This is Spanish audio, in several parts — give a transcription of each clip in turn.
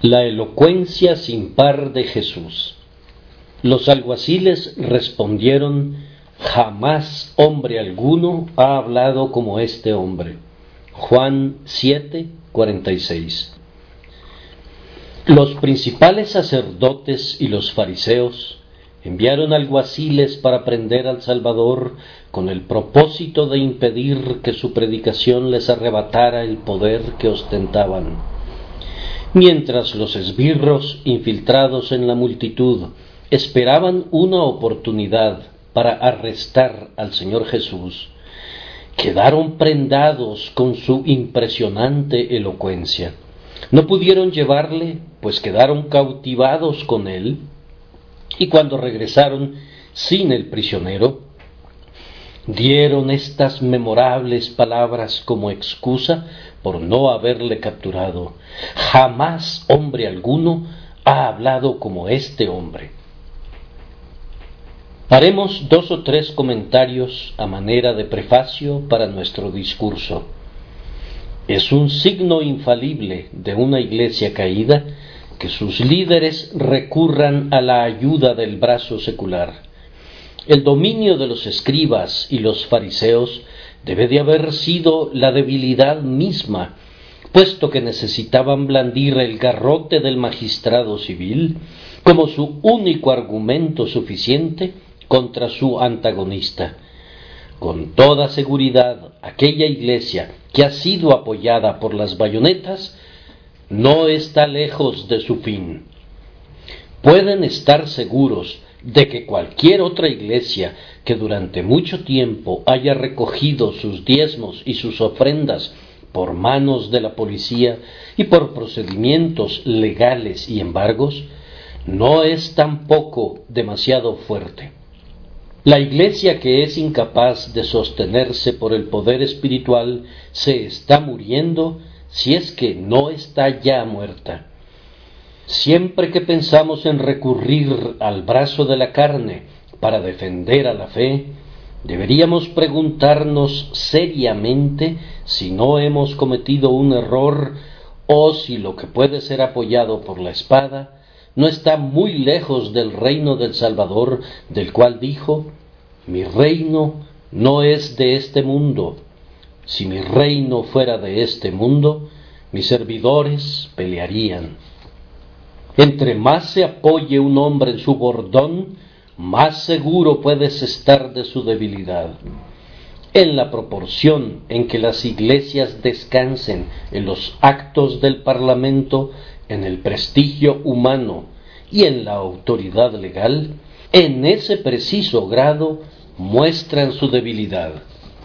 La elocuencia sin par de Jesús. Los alguaciles respondieron: jamás hombre alguno ha hablado como este hombre. Juan 7:46. Los principales sacerdotes y los fariseos enviaron alguaciles para prender al Salvador con el propósito de impedir que su predicación les arrebatara el poder que ostentaban. Mientras los esbirros, infiltrados en la multitud, esperaban una oportunidad para arrestar al Señor Jesús, quedaron prendados con su impresionante elocuencia. No pudieron llevarle, pues quedaron cautivados con él, y cuando regresaron sin el prisionero, dieron estas memorables palabras como excusa por no haberle capturado: jamás hombre alguno ha hablado como este hombre. Haremos 2 o 3 comentarios a manera de prefacio para nuestro discurso. Es un signo infalible de una iglesia caída que sus líderes recurran a la ayuda del brazo secular. El dominio de los escribas y los fariseos debe de haber sido la debilidad misma, puesto que necesitaban blandir el garrote del magistrado civil como su único argumento suficiente contra su antagonista. Con toda seguridad, aquella iglesia que ha sido apoyada por las bayonetas no está lejos de su fin. Pueden estar seguros de que cualquier otra iglesia que durante mucho tiempo haya recogido sus diezmos y sus ofrendas por manos de la policía y por procedimientos legales y embargos, no es tampoco demasiado fuerte. La iglesia que es incapaz de sostenerse por el poder espiritual se está muriendo, si es que no está ya muerta. Siempre que pensamos en recurrir al brazo de la carne para defender a la fe, deberíamos preguntarnos seriamente si no hemos cometido un error o si lo que puede ser apoyado por la espada no está muy lejos del reino del Salvador, del cual dijo: mi reino no es de este mundo. Si mi reino fuera de este mundo, mis servidores pelearían. Entre más se apoye un hombre en su bordón, más seguro puedes estar de su debilidad. En la proporción en que las iglesias descansen en los actos del Parlamento, en el prestigio humano y en la autoridad legal, en ese preciso grado muestran su debilidad.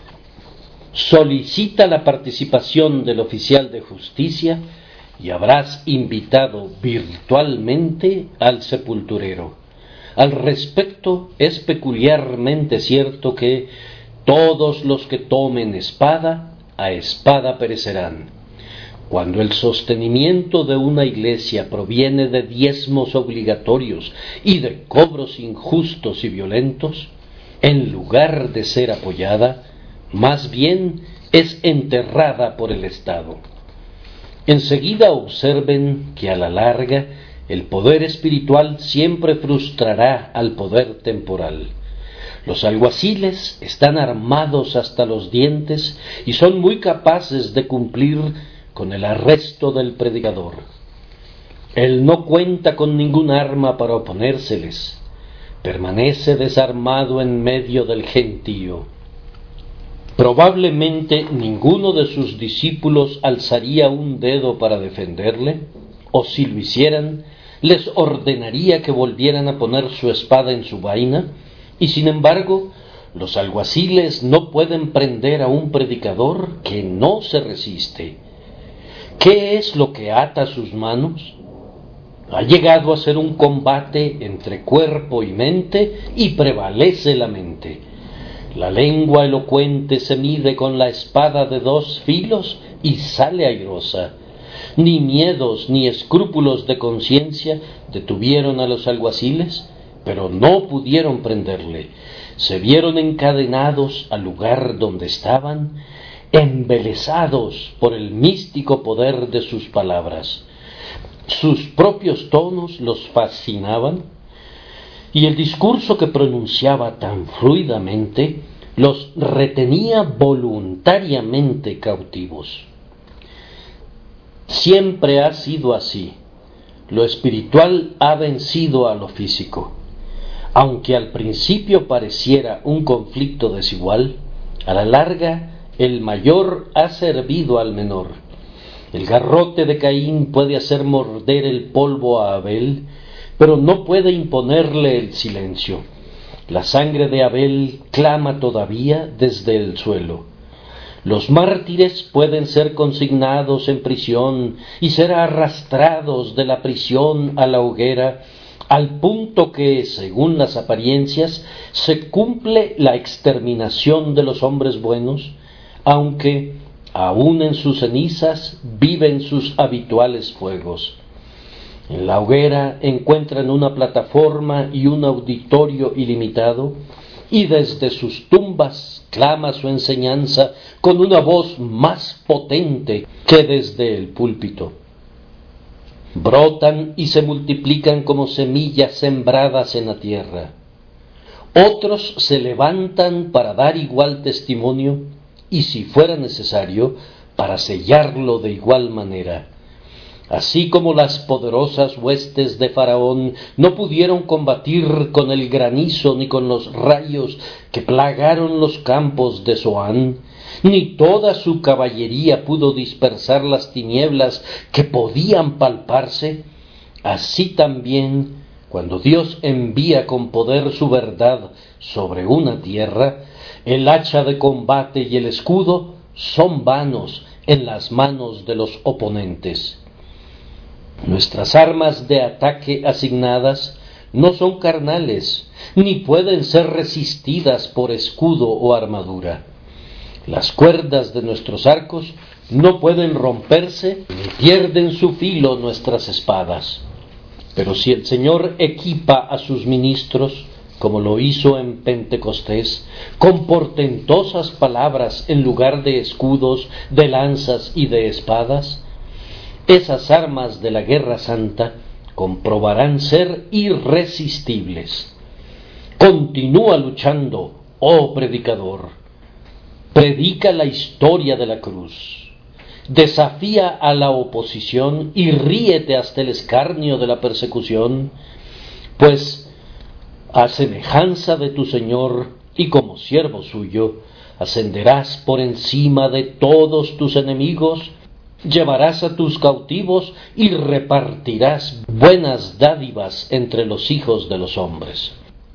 Solicita la participación del oficial de justicia y habrás invitado virtualmente al sepulturero. Al respecto, es peculiarmente cierto que todos los que tomen espada, a espada perecerán. Cuando el sostenimiento de una iglesia proviene de diezmos obligatorios y de cobros injustos y violentos, en lugar de ser apoyada, más bien es enterrada por el Estado. Enseguida observen que a la larga el poder espiritual siempre frustrará al poder temporal. Los alguaciles están armados hasta los dientes y son muy capaces de cumplir con el arresto del predicador. Él no cuenta con ningún arma para oponérseles. Permanece desarmado en medio del gentío. Probablemente ninguno de sus discípulos alzaría un dedo para defenderle, o si lo hicieran, les ordenaría que volvieran a poner su espada en su vaina, y sin embargo, los alguaciles no pueden prender a un predicador que no se resiste. ¿Qué es lo que ata sus manos? Ha llegado a ser un combate entre cuerpo y mente, y prevalece la mente. La lengua elocuente se mide con la espada de 2 filos y sale airosa. Ni miedos ni escrúpulos de conciencia detuvieron a los alguaciles, pero no pudieron prenderle. Se vieron encadenados al lugar donde estaban, embelesados por el místico poder de sus palabras. Sus propios tonos los fascinaban y el discurso que pronunciaba tan fluidamente los retenía voluntariamente cautivos. Siempre ha sido así. Lo espiritual ha vencido a lo físico. Aunque al principio pareciera un conflicto desigual, a la larga el mayor ha servido al menor. El garrote de Caín puede hacer morder el polvo a Abel, pero no puede imponerle el silencio. La sangre de Abel clama todavía desde el suelo. Los mártires pueden ser consignados en prisión y ser arrastrados de la prisión a la hoguera, al punto que, según las apariencias, se cumple la exterminación de los hombres buenos, aunque, aun en sus cenizas, viven sus habituales fuegos. En la hoguera encuentran una plataforma y un auditorio ilimitado, y desde sus tumbas clama su enseñanza con una voz más potente que desde el púlpito. Brotan y se multiplican como semillas sembradas en la tierra. Otros se levantan para dar igual testimonio y, si fuera necesario, para sellarlo de igual manera. Así como las poderosas huestes de Faraón no pudieron combatir con el granizo ni con los rayos que plagaron los campos de Zoán, ni toda su caballería pudo dispersar las tinieblas que podían palparse, así también, cuando Dios envía con poder su verdad sobre una tierra, el hacha de combate y el escudo son vanos en las manos de los oponentes. Nuestras armas de ataque asignadas no son carnales, ni pueden ser resistidas por escudo o armadura. Las cuerdas de nuestros arcos no pueden romperse, ni pierden su filo nuestras espadas. Pero si el Señor equipa a sus ministros, como lo hizo en Pentecostés, con portentosas palabras en lugar de escudos, de lanzas y de espadas, esas armas de la guerra santa comprobarán ser irresistibles. Continúa luchando, oh predicador. Predica la historia de la cruz. Desafía a la oposición y ríete hasta el escarnio de la persecución, pues a semejanza de tu Señor y como siervo suyo, ascenderás por encima de todos tus enemigos, llevarás a tus cautivos y repartirás buenas dádivas entre los hijos de los hombres.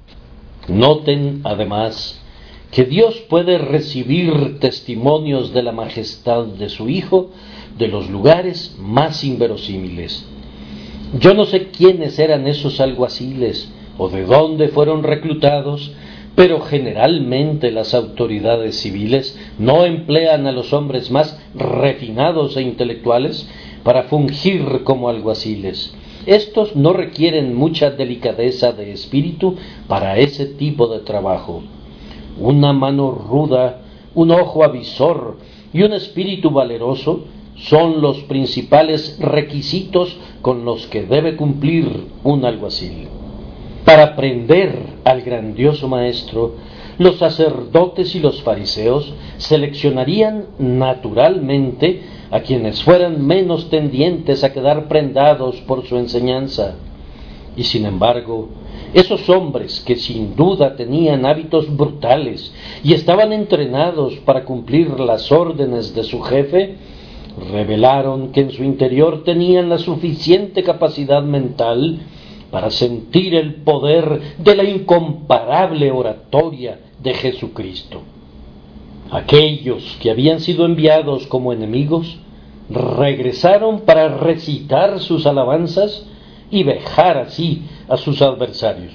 Noten, además, que Dios puede recibir testimonios de la majestad de su Hijo de los lugares más inverosímiles. Yo no sé quiénes eran esos alguaciles o de dónde fueron reclutados, pero generalmente las autoridades civiles no emplean a los hombres más refinados e intelectuales para fungir como alguaciles. Estos no requieren mucha delicadeza de espíritu para ese tipo de trabajo. Una mano ruda, un ojo avisor y un espíritu valeroso son los principales requisitos con los que debe cumplir un alguacil. Para prender al grandioso maestro, los sacerdotes y los fariseos seleccionarían naturalmente a quienes fueran menos tendientes a quedar prendados por su enseñanza. Y sin embargo, esos hombres que sin duda tenían hábitos brutales y estaban entrenados para cumplir las órdenes de su jefe, revelaron que en su interior tenían la suficiente capacidad mental para sentir el poder de la incomparable oratoria de Jesucristo. Aquellos que habían sido enviados como enemigos regresaron para recitar sus alabanzas y vejar así a sus adversarios.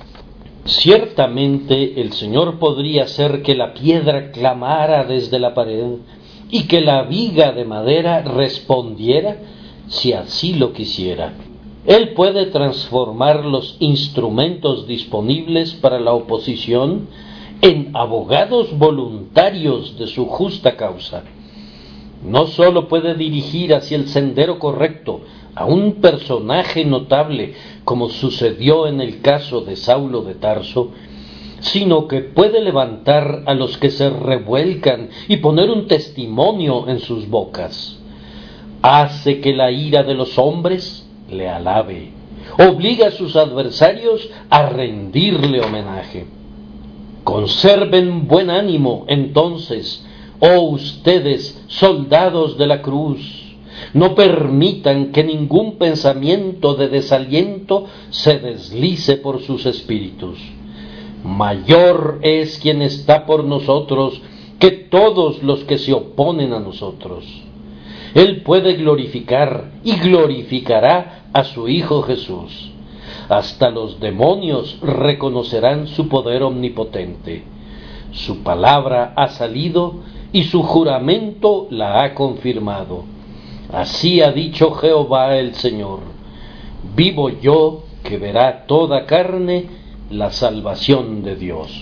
Ciertamente el Señor podría hacer que la piedra clamara desde la pared y que la viga de madera respondiera si así lo quisiera. Él puede transformar los instrumentos disponibles para la oposición en abogados voluntarios de su justa causa. No sólo puede dirigir hacia el sendero correcto a un personaje notable, como sucedió en el caso de Saulo de Tarso, sino que puede levantar a los que se revuelcan y poner un testimonio en sus bocas. Hace que la ira de los hombres le alabe, obliga a sus adversarios a rendirle homenaje. Conserven buen ánimo, entonces, oh ustedes, soldados de la cruz. No permitan que ningún pensamiento de desaliento se deslice por sus espíritus. Mayor es quien está por nosotros que todos los que se oponen a nosotros. Él puede glorificar y glorificará a su Hijo Jesús. Hasta los demonios reconocerán su poder omnipotente. Su palabra ha salido y su juramento la ha confirmado. Así ha dicho Jehová el Señor: vivo yo, que verá toda carne la salvación de Dios.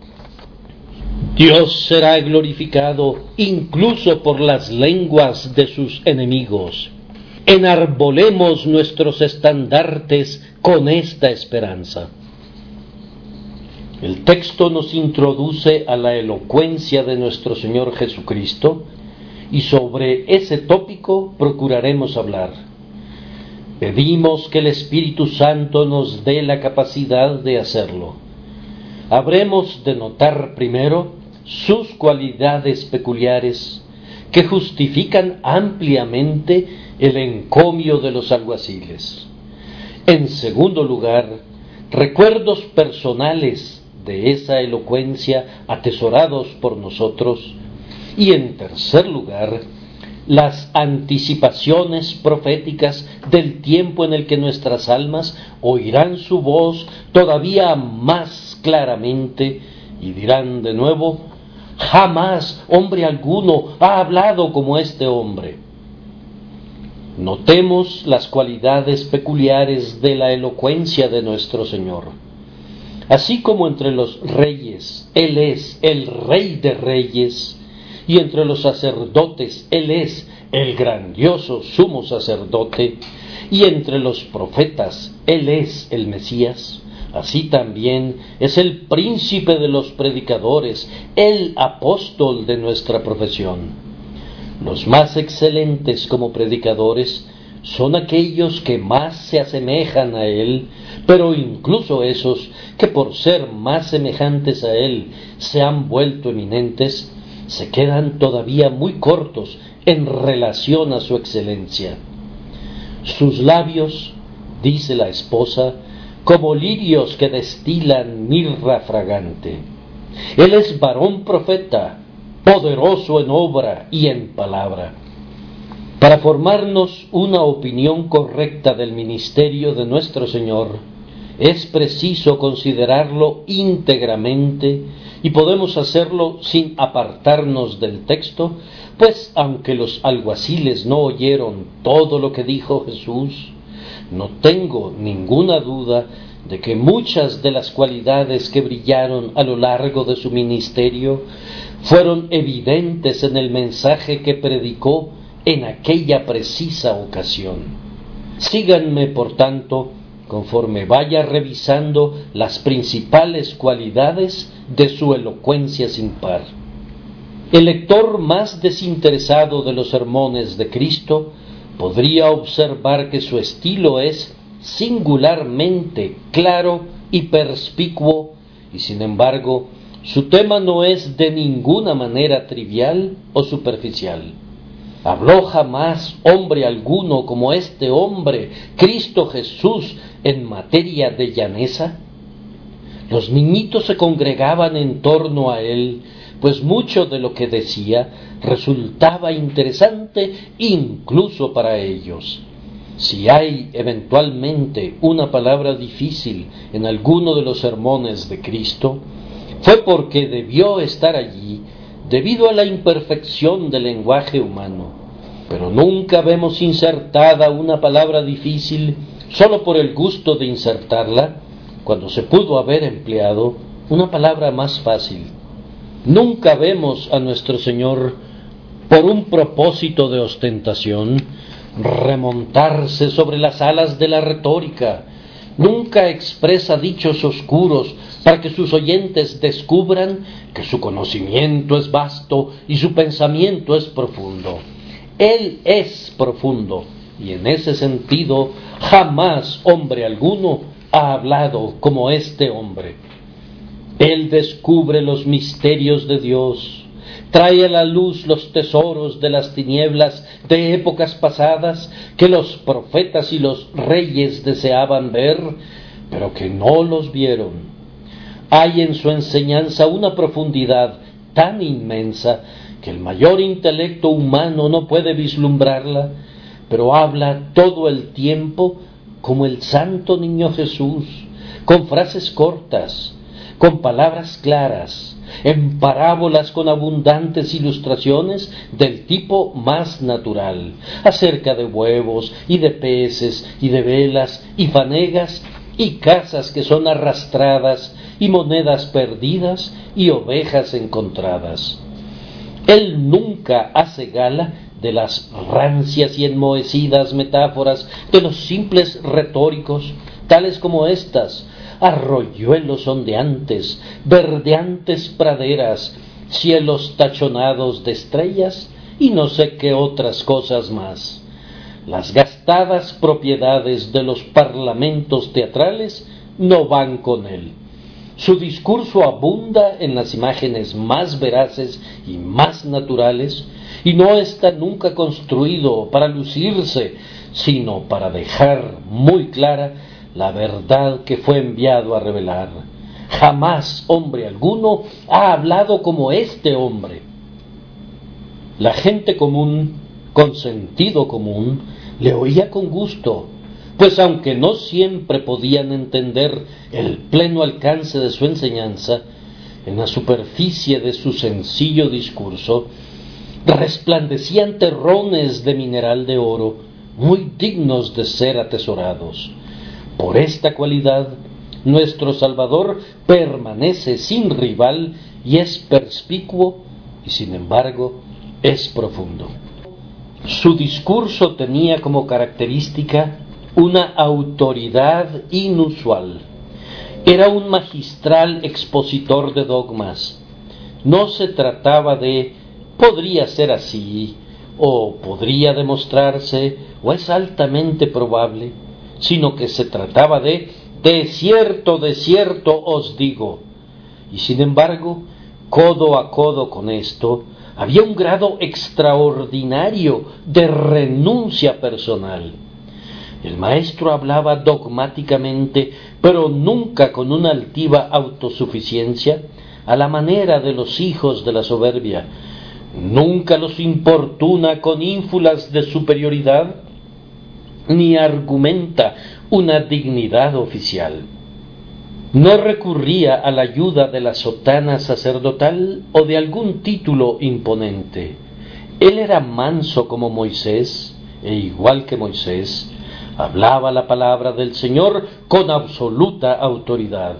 Dios será glorificado incluso por las lenguas de sus enemigos. Enarbolemos nuestros estandartes con esta esperanza. El texto nos introduce a la elocuencia de nuestro Señor Jesucristo, y sobre ese tópico procuraremos hablar. Pedimos que el Espíritu Santo nos dé la capacidad de hacerlo. Habremos de notar primero sus cualidades peculiares, que justifican ampliamente el encomio de los alguaciles. En segundo lugar, recuerdos personales de esa elocuencia atesorados por nosotros. Y en tercer lugar, las anticipaciones proféticas del tiempo en el que nuestras almas oirán su voz todavía más claramente y dirán de nuevo: jamás hombre alguno ha hablado como este hombre. Notemos las cualidades peculiares de la elocuencia de nuestro Señor. Así como entre los reyes Él es el Rey de Reyes, y entre los sacerdotes Él es el grandioso sumo sacerdote, y entre los profetas Él es el Mesías, así también es el príncipe de los predicadores, el apóstol de nuestra profesión. Los más excelentes como predicadores son aquellos que más se asemejan a Él, pero incluso esos que por ser más semejantes a Él se han vuelto eminentes, se quedan todavía muy cortos en relación a su excelencia. Sus labios, dice la esposa, como lirios que destilan mirra fragante. Él es varón profeta, poderoso en obra y en palabra. Para formarnos una opinión correcta del ministerio de nuestro Señor, es preciso considerarlo íntegramente, y podemos hacerlo sin apartarnos del texto, pues aunque los alguaciles no oyeron todo lo que dijo Jesús, no tengo ninguna duda de que muchas de las cualidades que brillaron a lo largo de su ministerio fueron evidentes en el mensaje que predicó en aquella precisa ocasión. Síganme, por tanto, conforme vaya revisando las principales cualidades de su elocuencia sin par. El lector más desinteresado de los sermones de Cristo podría observar que su estilo es singularmente claro y perspicuo, y sin embargo su tema no es de ninguna manera trivial o superficial. ¿Habló jamás hombre alguno como este hombre, Cristo Jesús, en materia de llaneza? Los niñitos se congregaban en torno a él, pues mucho de lo que decía resultaba interesante incluso para ellos. Si hay eventualmente una palabra difícil en alguno de los sermones de Cristo, fue porque debió estar allí debido a la imperfección del lenguaje humano, pero nunca vemos insertada una palabra difícil solo por el gusto de insertarla, cuando se pudo haber empleado una palabra más fácil. Nunca vemos a nuestro Señor por un propósito de ostentación remontarse sobre las alas de la retórica. Nunca expresa dichos oscuros para que sus oyentes descubran que su conocimiento es vasto y su pensamiento es profundo. Él es profundo y en ese sentido jamás hombre alguno ha hablado como este hombre. Él descubre los misterios de Dios, trae a la luz los tesoros de las tinieblas de épocas pasadas que los profetas y los reyes deseaban ver, pero que no los vieron. Hay en su enseñanza una profundidad tan inmensa que el mayor intelecto humano no puede vislumbrarla, pero habla todo el tiempo como el santo niño Jesús, con frases cortas, con palabras claras, en parábolas con abundantes ilustraciones del tipo más natural, acerca de huevos y de peces y de velas y fanegas y casas que son arrastradas y monedas perdidas y ovejas encontradas. Él nunca hace gala de las rancias y enmohecidas metáforas de los simples retóricos, tales como estas: arroyuelos ondeantes, verdeantes praderas, cielos tachonados de estrellas y no sé qué otras cosas más. Las gastadas propiedades de los parlamentos teatrales no van con él. Su discurso abunda en las imágenes más veraces y más naturales, y no está nunca construido para lucirse, sino para dejar muy clara la verdad que fue enviado a revelar. Jamás hombre alguno ha hablado como este hombre. La gente común, con sentido común, le oía con gusto, pues aunque no siempre podían entender el pleno alcance de su enseñanza, en la superficie de su sencillo discurso resplandecían terrones de mineral de oro, muy dignos de ser atesorados. Por esta cualidad, nuestro Salvador permanece sin rival y es perspicuo y sin embargo es profundo. Su discurso tenía como característica una autoridad inusual. Era un magistral expositor de dogmas. No se trataba de «podría ser así» o «podría demostrarse» o «es altamente probable», sino que se trataba de cierto os digo». Y sin embargo, codo a codo con esto, había un grado extraordinario de renuncia personal. El maestro hablaba dogmáticamente, pero nunca con una altiva autosuficiencia, a la manera de los hijos de la soberbia. Nunca los importuna con ínfulas de superioridad, ni argumenta una dignidad oficial. No recurría a la ayuda de la sotana sacerdotal o de algún título imponente. Él era manso como Moisés, e igual que Moisés, hablaba la palabra del Señor con absoluta autoridad.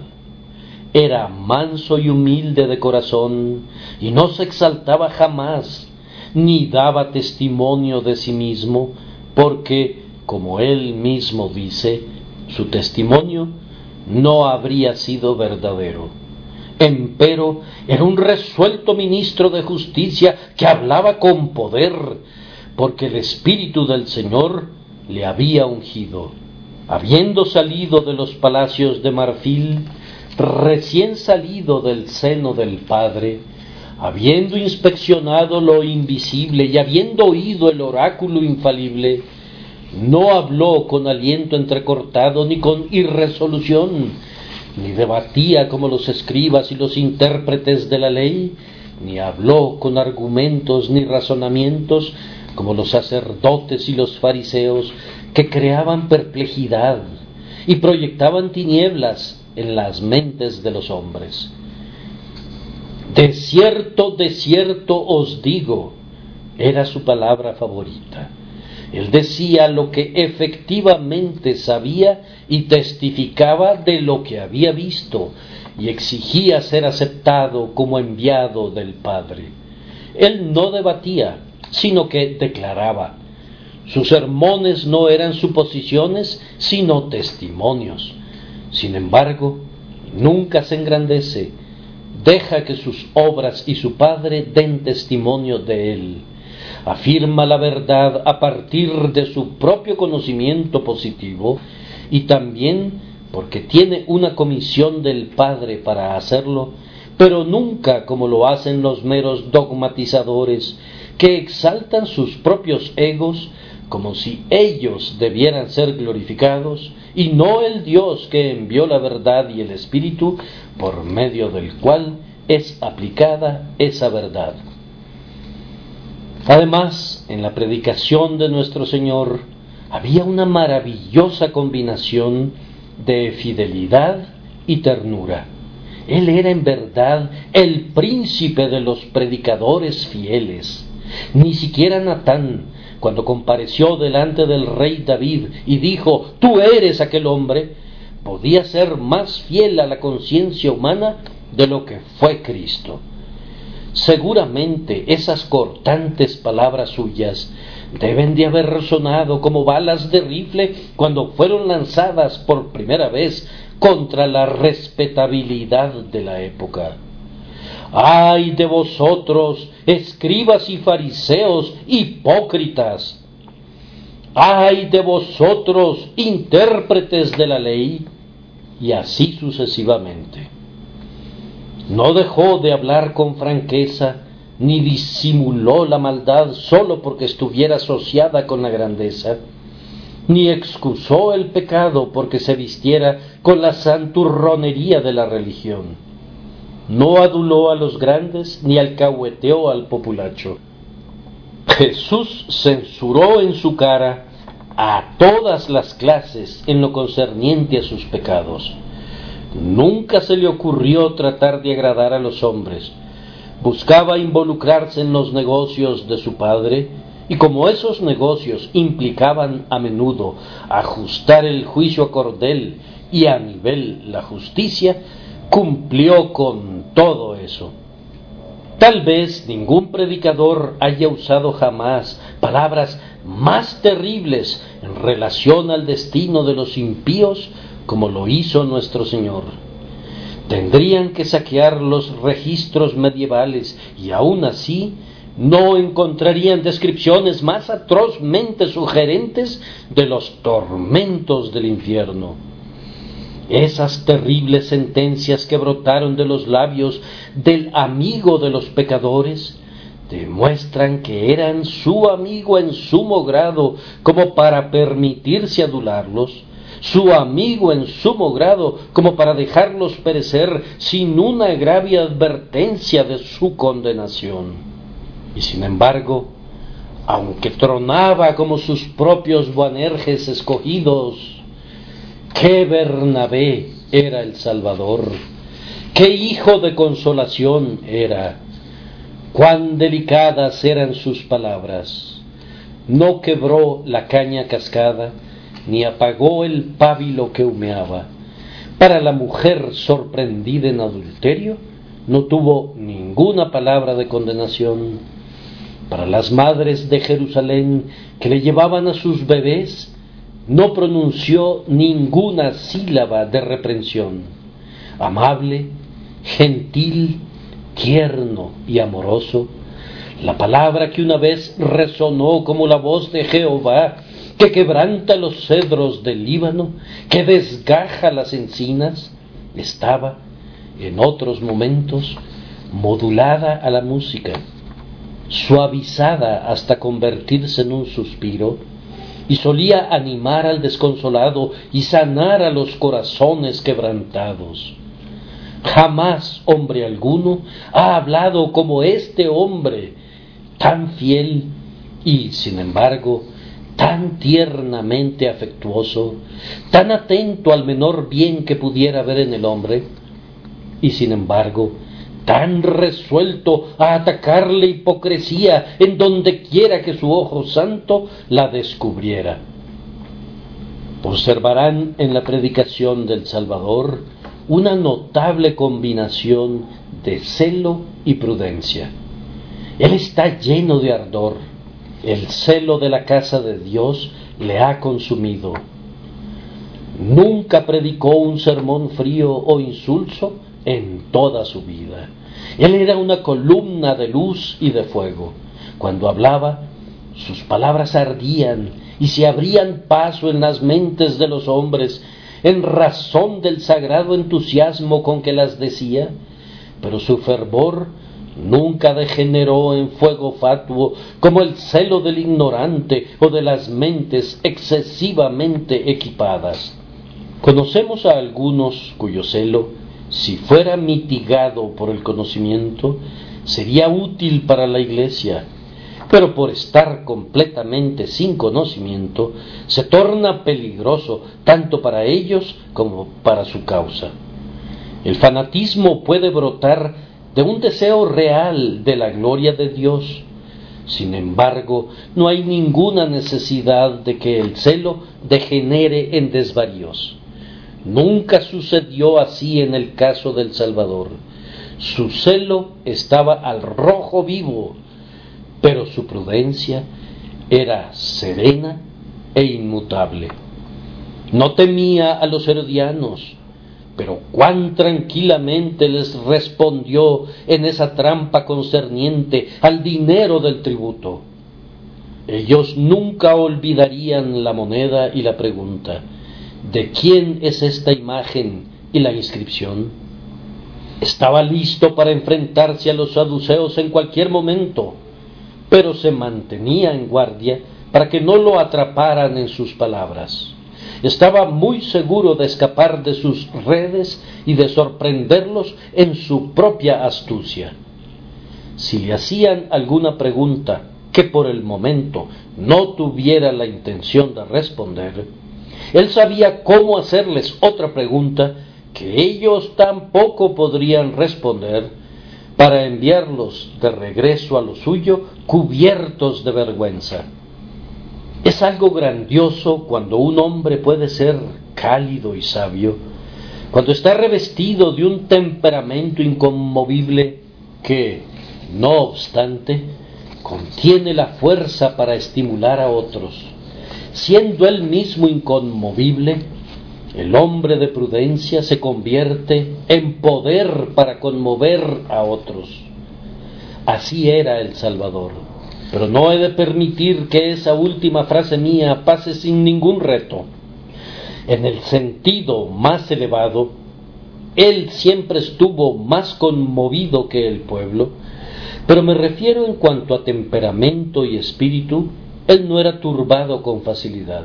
Era manso y humilde de corazón, y no se exaltaba jamás, ni daba testimonio de sí mismo, porque, como él mismo dice, su testimonio no habría sido verdadero. Empero era un resuelto ministro de justicia que hablaba con poder, porque el Espíritu del Señor le había ungido. Habiendo salido de los palacios de marfil, recién salido del seno del Padre, habiendo inspeccionado lo invisible y habiendo oído el oráculo infalible, no habló con aliento entrecortado ni con irresolución, ni debatía como los escribas y los intérpretes de la ley, ni habló con argumentos ni razonamientos como los sacerdotes y los fariseos, que creaban perplejidad y proyectaban tinieblas en las mentes de los hombres. De cierto os digo, era su palabra favorita. Él decía lo que efectivamente sabía y testificaba de lo que había visto, y exigía ser aceptado como enviado del Padre. Él no debatía, sino que declaraba. Sus sermones no eran suposiciones, sino testimonios. Sin embargo, nunca se engrandece, deja que sus obras y su Padre den testimonio de él. Afirma la verdad a partir de su propio conocimiento positivo y también porque tiene una comisión del Padre para hacerlo, pero nunca como lo hacen los meros dogmatizadores que exaltan sus propios egos como si ellos debieran ser glorificados y no el Dios que envió la verdad y el Espíritu por medio del cual es aplicada esa verdad. Además, en la predicación de nuestro Señor había una maravillosa combinación de fidelidad y ternura. Él era en verdad el príncipe de los predicadores fieles. Ni siquiera Natán, cuando compareció delante del rey David y dijo: «Tú eres aquel hombre», podía ser más fiel a la conciencia humana de lo que fue Cristo. Seguramente esas cortantes palabras suyas deben de haber resonado como balas de rifle cuando fueron lanzadas por primera vez contra la respetabilidad de la época. ¡Ay de vosotros, escribas y fariseos hipócritas! ¡Ay de vosotros, intérpretes de la ley! Y así sucesivamente. No dejó de hablar con franqueza, ni disimuló la maldad solo porque estuviera asociada con la grandeza, ni excusó el pecado porque se vistiera con la santurronería de la religión. No aduló a los grandes, ni alcahueteó al populacho. Jesús censuró en su cara a todas las clases en lo concerniente a sus pecados. Nunca se le ocurrió tratar de agradar a los hombres. Buscaba involucrarse en los negocios de su Padre, y como esos negocios implicaban a menudo ajustar el juicio a cordel y a nivel la justicia, cumplió con todo eso. Tal vez ningún predicador haya usado jamás palabras más terribles en relación al destino de los impíos como lo hizo nuestro Señor. Tendrían que saquear los registros medievales y aún así no encontrarían descripciones más atrozmente sugerentes de los tormentos del infierno. Esas terribles sentencias que brotaron de los labios del amigo de los pecadores demuestran que eran su amigo en sumo grado como para permitirse adularlos, su amigo en sumo grado como para dejarlos perecer sin una grave advertencia de su condenación. Y sin embargo, aunque tronaba como sus propios Boanerges escogidos, ¡qué Bernabé era el Salvador! ¡Qué hijo de consolación era! ¡Cuán delicadas eran sus palabras! No quebró la caña cascada, ni apagó el pábilo que humeaba. Para la mujer sorprendida en adulterio, no tuvo ninguna palabra de condenación. Para las madres de Jerusalén que le llevaban a sus bebés, no pronunció ninguna sílaba de reprensión. Amable, gentil, tierno y amoroso, la palabra que una vez resonó como la voz de Jehová, que quebranta los cedros del Líbano, que desgaja las encinas, estaba, en otros momentos, modulada a la música, suavizada hasta convertirse en un suspiro, y solía animar al desconsolado y sanar a los corazones quebrantados. Jamás hombre alguno ha hablado como este hombre, tan fiel y, sin embargo, tan tiernamente afectuoso, tan atento al menor bien que pudiera haber en el hombre, y sin embargo, tan resuelto a atacar la hipocresía en donde quiera que su ojo santo la descubriera. Observarán en la predicación del Salvador una notable combinación de celo y prudencia. Él está lleno de ardor. El celo de la casa de Dios le ha consumido. Nunca predicó un sermón frío o insulso en toda su vida. Él era una columna de luz y de fuego. Cuando hablaba, sus palabras ardían y se abrían paso en las mentes de los hombres en razón del sagrado entusiasmo con que las decía, pero su fervor nunca degeneró en fuego fatuo como el celo del ignorante o de las mentes excesivamente equipadas. Conocemos a algunos cuyo celo, si fuera mitigado por el conocimiento, sería útil para la Iglesia, pero por estar completamente sin conocimiento, se torna peligroso tanto para ellos como para su causa. El fanatismo puede brotar de un deseo real de la gloria de Dios. Sin embargo, no hay ninguna necesidad de que el celo degenere en desvaríos. Nunca sucedió así en el caso del Salvador. Su celo estaba al rojo vivo, pero su prudencia era serena e inmutable. No temía a los herodianos, pero cuán tranquilamente les respondió en esa trampa concerniente al dinero del tributo. Ellos nunca olvidarían la moneda y la pregunta: ¿de quién es esta imagen y la inscripción? Estaba listo para enfrentarse a los saduceos en cualquier momento, pero se mantenía en guardia para que no lo atraparan en sus palabras. Estaba muy seguro de escapar de sus redes y de sorprenderlos en su propia astucia. Si le hacían alguna pregunta que por el momento no tuviera la intención de responder, él sabía cómo hacerles otra pregunta que ellos tampoco podrían responder, para enviarlos de regreso a lo suyo cubiertos de vergüenza. Es algo grandioso cuando un hombre puede ser cálido y sabio, cuando está revestido de un temperamento inconmovible que, no obstante, contiene la fuerza para estimular a otros. Siendo él mismo inconmovible, el hombre de prudencia se convierte en poder para conmover a otros. Así era el Salvador. Pero no he de permitir que esa última frase mía pase sin ningún reto. En el sentido más elevado, él siempre estuvo más conmovido que el pueblo, pero me refiero en cuanto a temperamento y espíritu, él no era turbado con facilidad.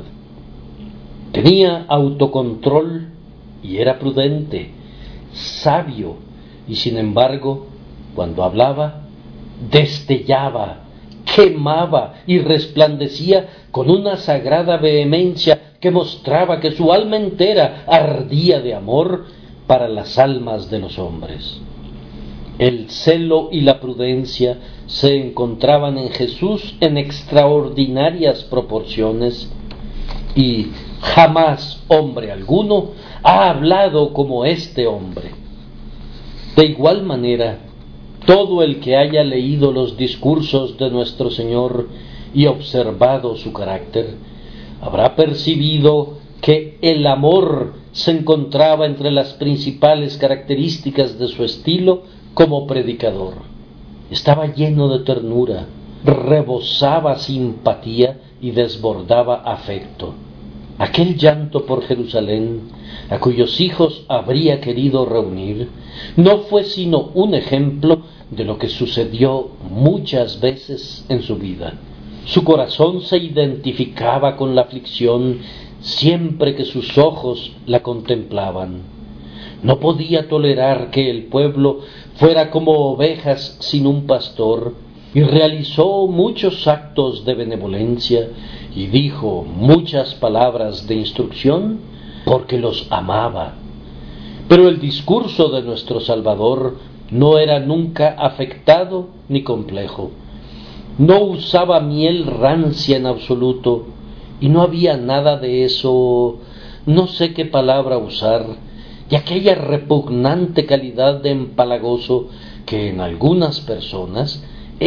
Tenía autocontrol y era prudente, sabio, y sin embargo, cuando hablaba, destellaba, quemaba y resplandecía con una sagrada vehemencia que mostraba que su alma entera ardía de amor para las almas de los hombres. El celo y la prudencia se encontraban en Jesús en extraordinarias proporciones, y jamás hombre alguno ha hablado como este hombre. De igual manera, todo el que haya leído los discursos de nuestro Señor y observado su carácter, habrá percibido que el amor se encontraba entre las principales características de su estilo como predicador. Estaba lleno de ternura, rebosaba simpatía y desbordaba afecto. Aquel llanto por Jerusalén, a cuyos hijos habría querido reunir, no fue sino un ejemplo de lo que sucedió muchas veces en su vida. Su corazón se identificaba con la aflicción siempre que sus ojos la contemplaban. No podía tolerar que el pueblo fuera como ovejas sin un pastor, y realizó muchos actos de benevolencia y dijo muchas palabras de instrucción porque los amaba. Pero el discurso de nuestro Salvador no era nunca afectado ni complejo. No usaba miel rancia en absoluto, y no había nada de eso, no sé qué palabra usar, y aquella repugnante calidad de empalagoso que en algunas personas es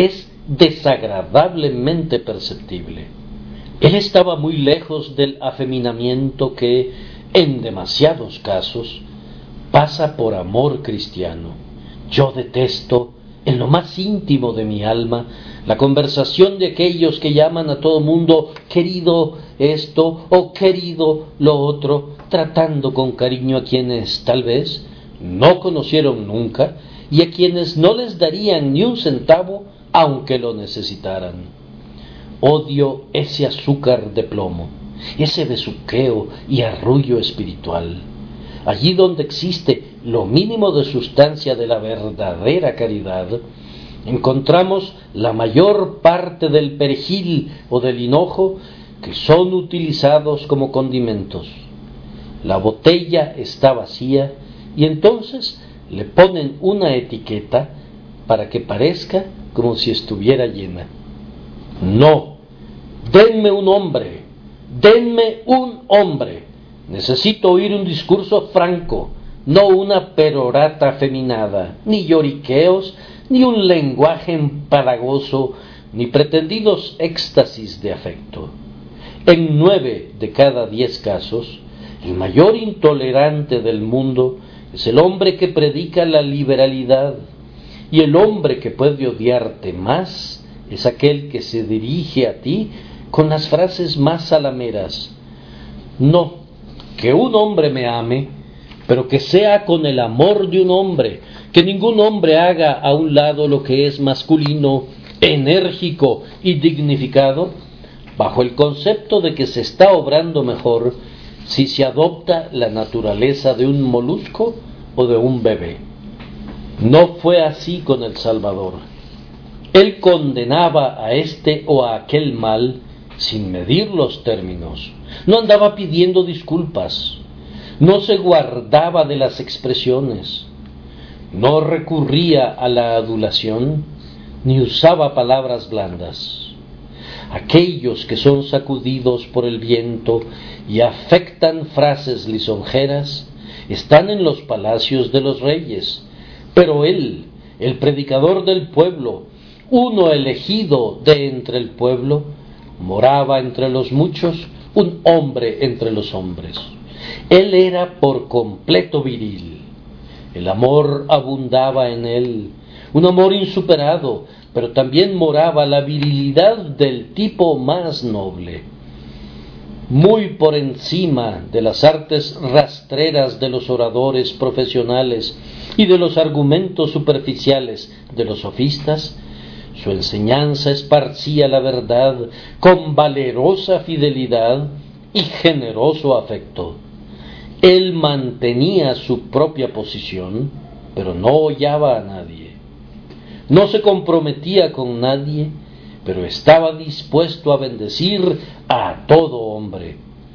desagradablemente perceptible. Él estaba muy lejos del afeminamiento que, en demasiados casos, pasa por amor cristiano. Yo detesto, en lo más íntimo de mi alma, la conversación de aquellos que llaman a todo mundo querido esto o querido lo otro, tratando con cariño a quienes tal vez no conocieron nunca y a quienes no les darían ni un centavo aunque lo necesitaran. Odio ese azúcar de plomo, ese besuqueo y arrullo espiritual. Allí donde existe lo mínimo de sustancia de la verdadera caridad, encontramos la mayor parte del perejil o del hinojo que son utilizados como condimentos. La botella está vacía y entonces le ponen una etiqueta para que parezca como si estuviera llena. No, denme un hombre, denme un hombre. Necesito oír un discurso franco, no una perorata afeminada, ni lloriqueos, ni un lenguaje empalagoso, ni pretendidos éxtasis de afecto. En 9 de cada 10 casos, el mayor intolerante del mundo es el hombre que predica la liberalidad, y el hombre que puede odiarte más es aquel que se dirige a ti con las frases más zalameras. No, que un hombre me ame, pero que sea con el amor de un hombre, que ningún hombre haga a un lado lo que es masculino, enérgico y dignificado, bajo el concepto de que se está obrando mejor si se adopta la naturaleza de un molusco o de un bebé. No fue así con el Salvador. Él condenaba a este o a aquel mal sin medir los términos. No andaba pidiendo disculpas. No se guardaba de las expresiones. No recurría a la adulación, ni usaba palabras blandas. Aquellos que son sacudidos por el viento y afectan frases lisonjeras están en los palacios de los reyes, pero él, el predicador del pueblo, uno elegido de entre el pueblo, moraba entre los muchos, un hombre entre los hombres. Él era por completo viril. El amor abundaba en él, un amor insuperado, pero también moraba la virilidad del tipo más noble. Muy por encima de las artes rastreras de los oradores profesionales y de los argumentos superficiales de los sofistas, su enseñanza esparcía la verdad con valerosa fidelidad y generoso afecto. Él mantenía su propia posición, pero no hollaba a nadie. No se comprometía con nadie, pero estaba dispuesto a bendecir a todo hombre.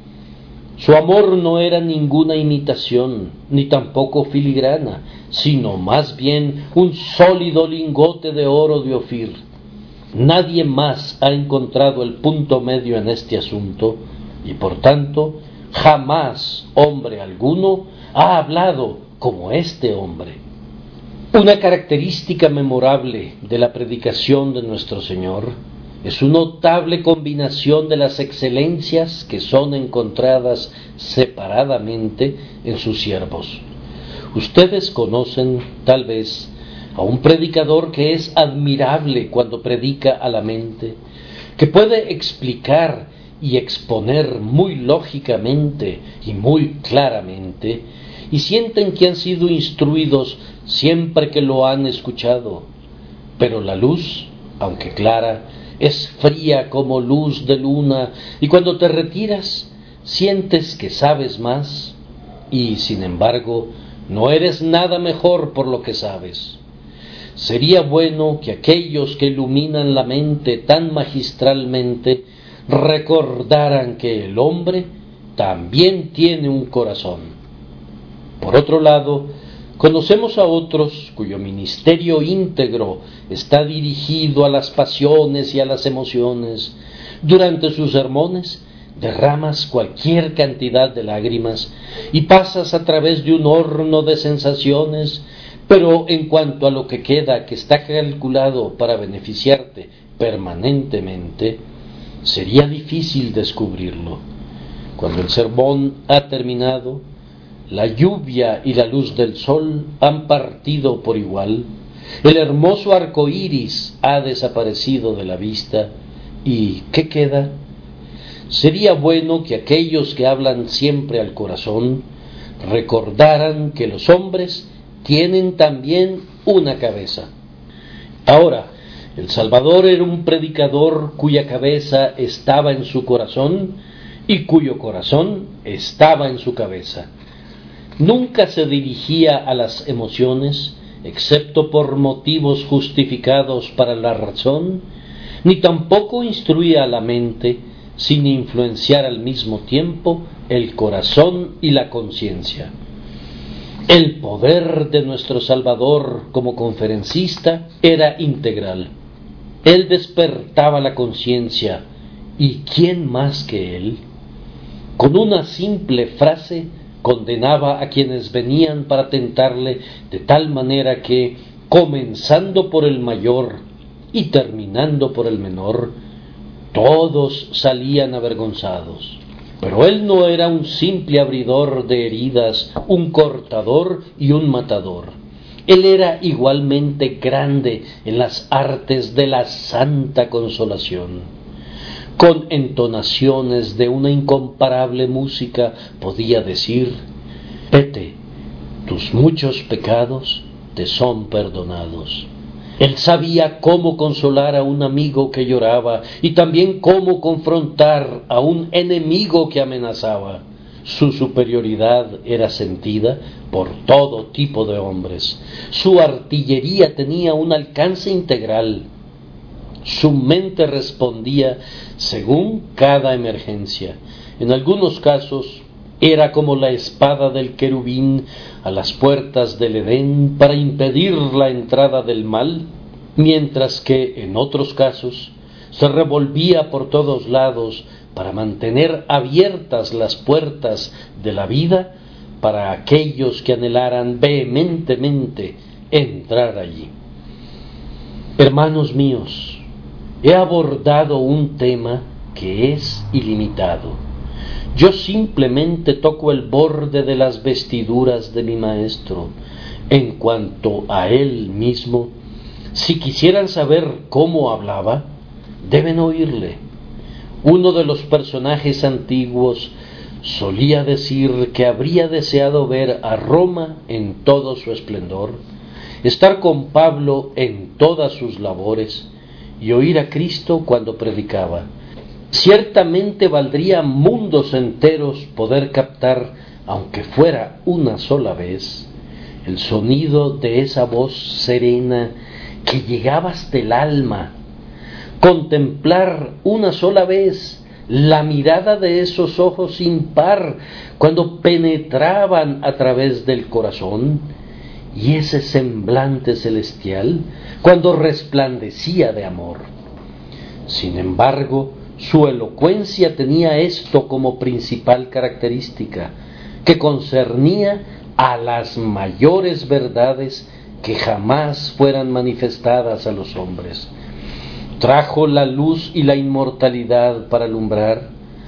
Su amor no era ninguna imitación, ni tampoco filigrana, sino más bien un sólido lingote de oro de Ofir. Nadie más ha encontrado el punto medio en este asunto, y por tanto, jamás hombre alguno ha hablado como este hombre. Una característica memorable de la predicación de nuestro Señor es su notable combinación de las excelencias que son encontradas separadamente en sus siervos. Ustedes conocen, tal vez, a un predicador que es admirable cuando predica a la mente, que puede explicar y exponer muy lógicamente y muy claramente, y sienten que han sido instruidos siempre que lo han escuchado, pero la luz, aunque clara, es fría como luz de luna, y cuando te retiras sientes que sabes más, y sin embargo no eres nada mejor por lo que sabes. Sería bueno que aquellos que iluminan la mente tan magistralmente recordaran que el hombre también tiene un corazón. Por otro lado, conocemos a otros cuyo ministerio íntegro está dirigido a las pasiones y a las emociones. Durante sus sermones derramas cualquier cantidad de lágrimas y pasas a través de un horno de sensaciones, pero en cuanto a lo que queda, que está calculado para beneficiarte permanentemente, sería difícil descubrirlo. Cuando el sermón ha terminado, la lluvia y la luz del sol han partido por igual, el hermoso arco iris ha desaparecido de la vista, ¿y qué queda? Sería bueno que aquellos que hablan siempre al corazón recordaran que los hombres tienen también una cabeza. Ahora, el Salvador era un predicador cuya cabeza estaba en su corazón y cuyo corazón estaba en su cabeza. Nunca se dirigía a las emociones, excepto por motivos justificados para la razón, ni tampoco instruía a la mente, sin influenciar al mismo tiempo el corazón y la conciencia. El poder de nuestro Salvador como conferencista era integral. Él despertaba la conciencia, ¿y quién más que él? Con una simple frase condenaba a quienes venían para tentarle de tal manera que, comenzando por el mayor y terminando por el menor, todos salían avergonzados. Pero él no era un simple abridor de heridas, un cortador y un matador. Él era igualmente grande en las artes de la santa consolación. Con entonaciones de una incomparable música podía decir: vete, tus muchos pecados te son perdonados. Él sabía cómo consolar a un amigo que lloraba y también cómo confrontar a un enemigo que amenazaba. Su superioridad era sentida por todo tipo de hombres. Su artillería tenía un alcance integral. Su mente respondía según cada emergencia. En algunos casos era como la espada del querubín a las puertas del Edén para impedir la entrada del mal, mientras que en otros casos se revolvía por todos lados para mantener abiertas las puertas de la vida para aquellos que anhelaran vehementemente entrar allí. Hermanos míos, he abordado un tema que es ilimitado. Yo simplemente toco el borde de las vestiduras de mi maestro. En cuanto a él mismo, si quisieran saber cómo hablaba, deben oírle. Uno de los personajes antiguos solía decir que habría deseado ver a Roma en todo su esplendor, estar con Pablo en todas sus labores y oír a Cristo cuando predicaba. Ciertamente valdría mundos enteros poder captar, aunque fuera una sola vez, el sonido de esa voz serena que llegaba hasta el alma, contemplar una sola vez la mirada de esos ojos sin par cuando penetraban a través del corazón, y ese semblante celestial cuando resplandecía de amor. Sin embargo, su elocuencia tenía esto como principal característica, que concernía a las mayores verdades que jamás fueran manifestadas a los hombres. Trajo la luz y la inmortalidad para alumbrar,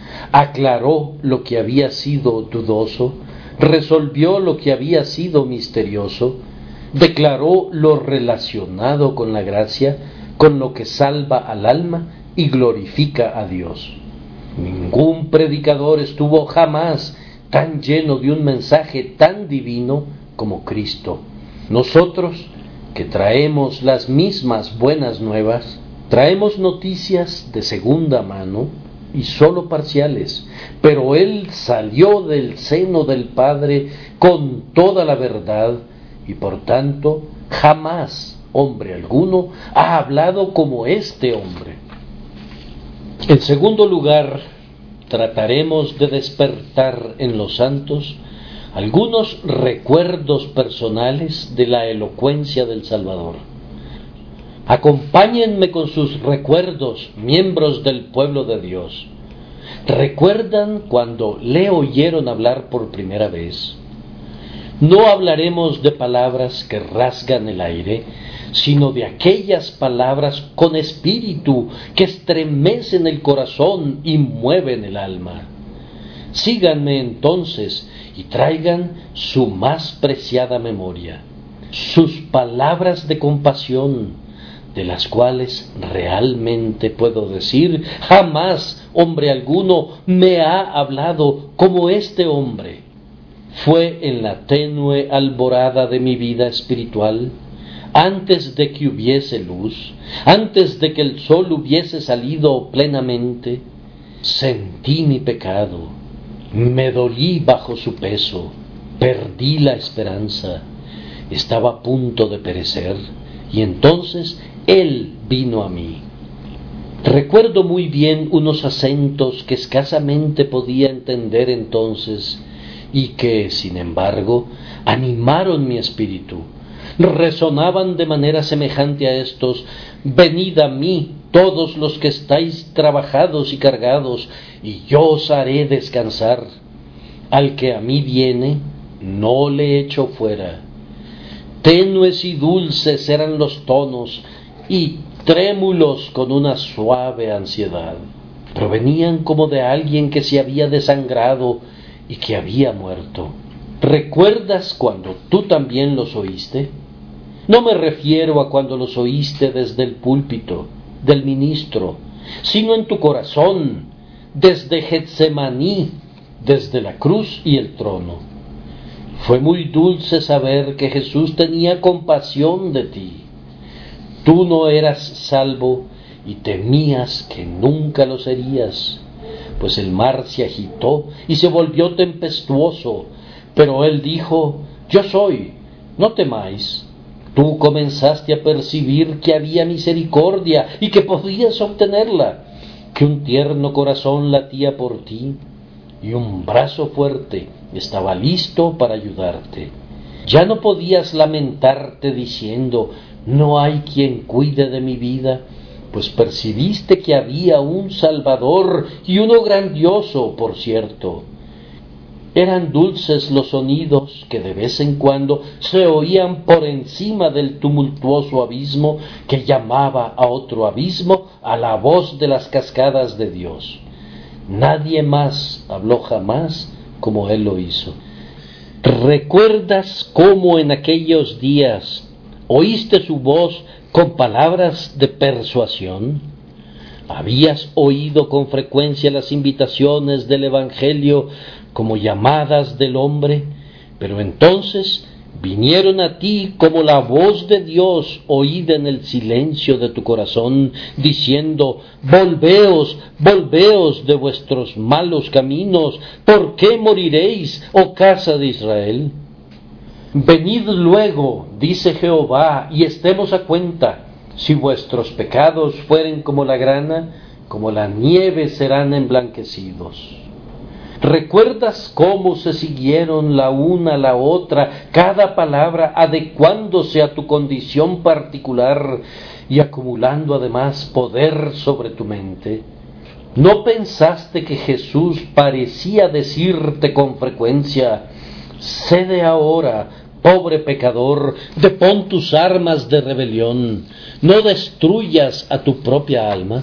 aclaró lo que había sido dudoso, resolvió lo que había sido misterioso, declaró lo relacionado con la gracia, con lo que salva al alma y glorifica a Dios. Ningún predicador estuvo jamás tan lleno de un mensaje tan divino como Cristo. Nosotros, que traemos las mismas buenas nuevas, traemos noticias de segunda mano y sólo parciales, pero Él salió del seno del Padre con toda la verdad y por tanto jamás hombre alguno ha hablado como este hombre. En segundo lugar, trataremos de despertar en los santos algunos recuerdos personales de la elocuencia del Salvador. Acompáñenme con sus recuerdos, miembros del pueblo de Dios. ¿Recuerdan cuando le oyeron hablar por primera vez? No hablaremos de palabras que rasgan el aire, sino de aquellas palabras con espíritu que estremecen el corazón y mueven el alma. Síganme entonces y traigan su más preciada memoria, sus palabras de compasión, de las cuales realmente puedo decir, jamás hombre alguno me ha hablado como este hombre. Fue en la tenue alborada de mi vida espiritual, antes de que hubiese luz, antes de que el sol hubiese salido plenamente, sentí mi pecado, me dolí bajo su peso, perdí la esperanza, estaba a punto de perecer, y entonces Él vino a mí. Recuerdo muy bien unos acentos que escasamente podía entender entonces, y que, sin embargo, animaron mi espíritu. Resonaban de manera semejante a estos: venid a mí, todos los que estáis trabajados y cargados, y yo os haré descansar. Al que a mí viene, no le echo fuera. Tenues y dulces eran los tonos, y trémulos con una suave ansiedad. Provenían como de alguien que se había desangrado y que había muerto. ¿Recuerdas cuando tú también los oíste? No me refiero a cuando los oíste desde el púlpito del ministro, sino en tu corazón, desde Getsemaní, desde la cruz y el trono. Fue muy dulce saber que Jesús tenía compasión de ti. Tú no eras salvo y temías que nunca lo serías, pues el mar se agitó y se volvió tempestuoso, pero Él dijo: yo soy, no temáis. Tú comenzaste a percibir que había misericordia y que podías obtenerla, que un tierno corazón latía por ti y un brazo fuerte estaba listo para ayudarte. Ya no podías lamentarte diciendo: no hay quien cuide de mi vida, pues percibiste que había un Salvador, y uno grandioso, por cierto. Eran dulces los sonidos que de vez en cuando se oían por encima del tumultuoso abismo que llamaba a otro abismo a la voz de las cascadas de Dios. Nadie más habló jamás como Él lo hizo. ¿Recuerdas cómo en aquellos días oíste su voz con palabras de persuasión? ¿Habías oído con frecuencia las invitaciones del Evangelio como llamadas del hombre? Pero entonces vinieron a ti como la voz de Dios oída en el silencio de tu corazón, diciendo: volveos, volveos de vuestros malos caminos. ¿Por qué moriréis, oh casa de Israel? Venid luego, dice Jehová, y estemos a cuenta. Si vuestros pecados fueren como la grana, como la nieve serán emblanquecidos. ¿Recuerdas cómo se siguieron la una a la otra, cada palabra adecuándose a tu condición particular y acumulando además poder sobre tu mente? ¿No pensaste que Jesús parecía decirte con frecuencia: cede ahora, pobre pecador, depón tus armas de rebelión, no destruyas a tu propia alma?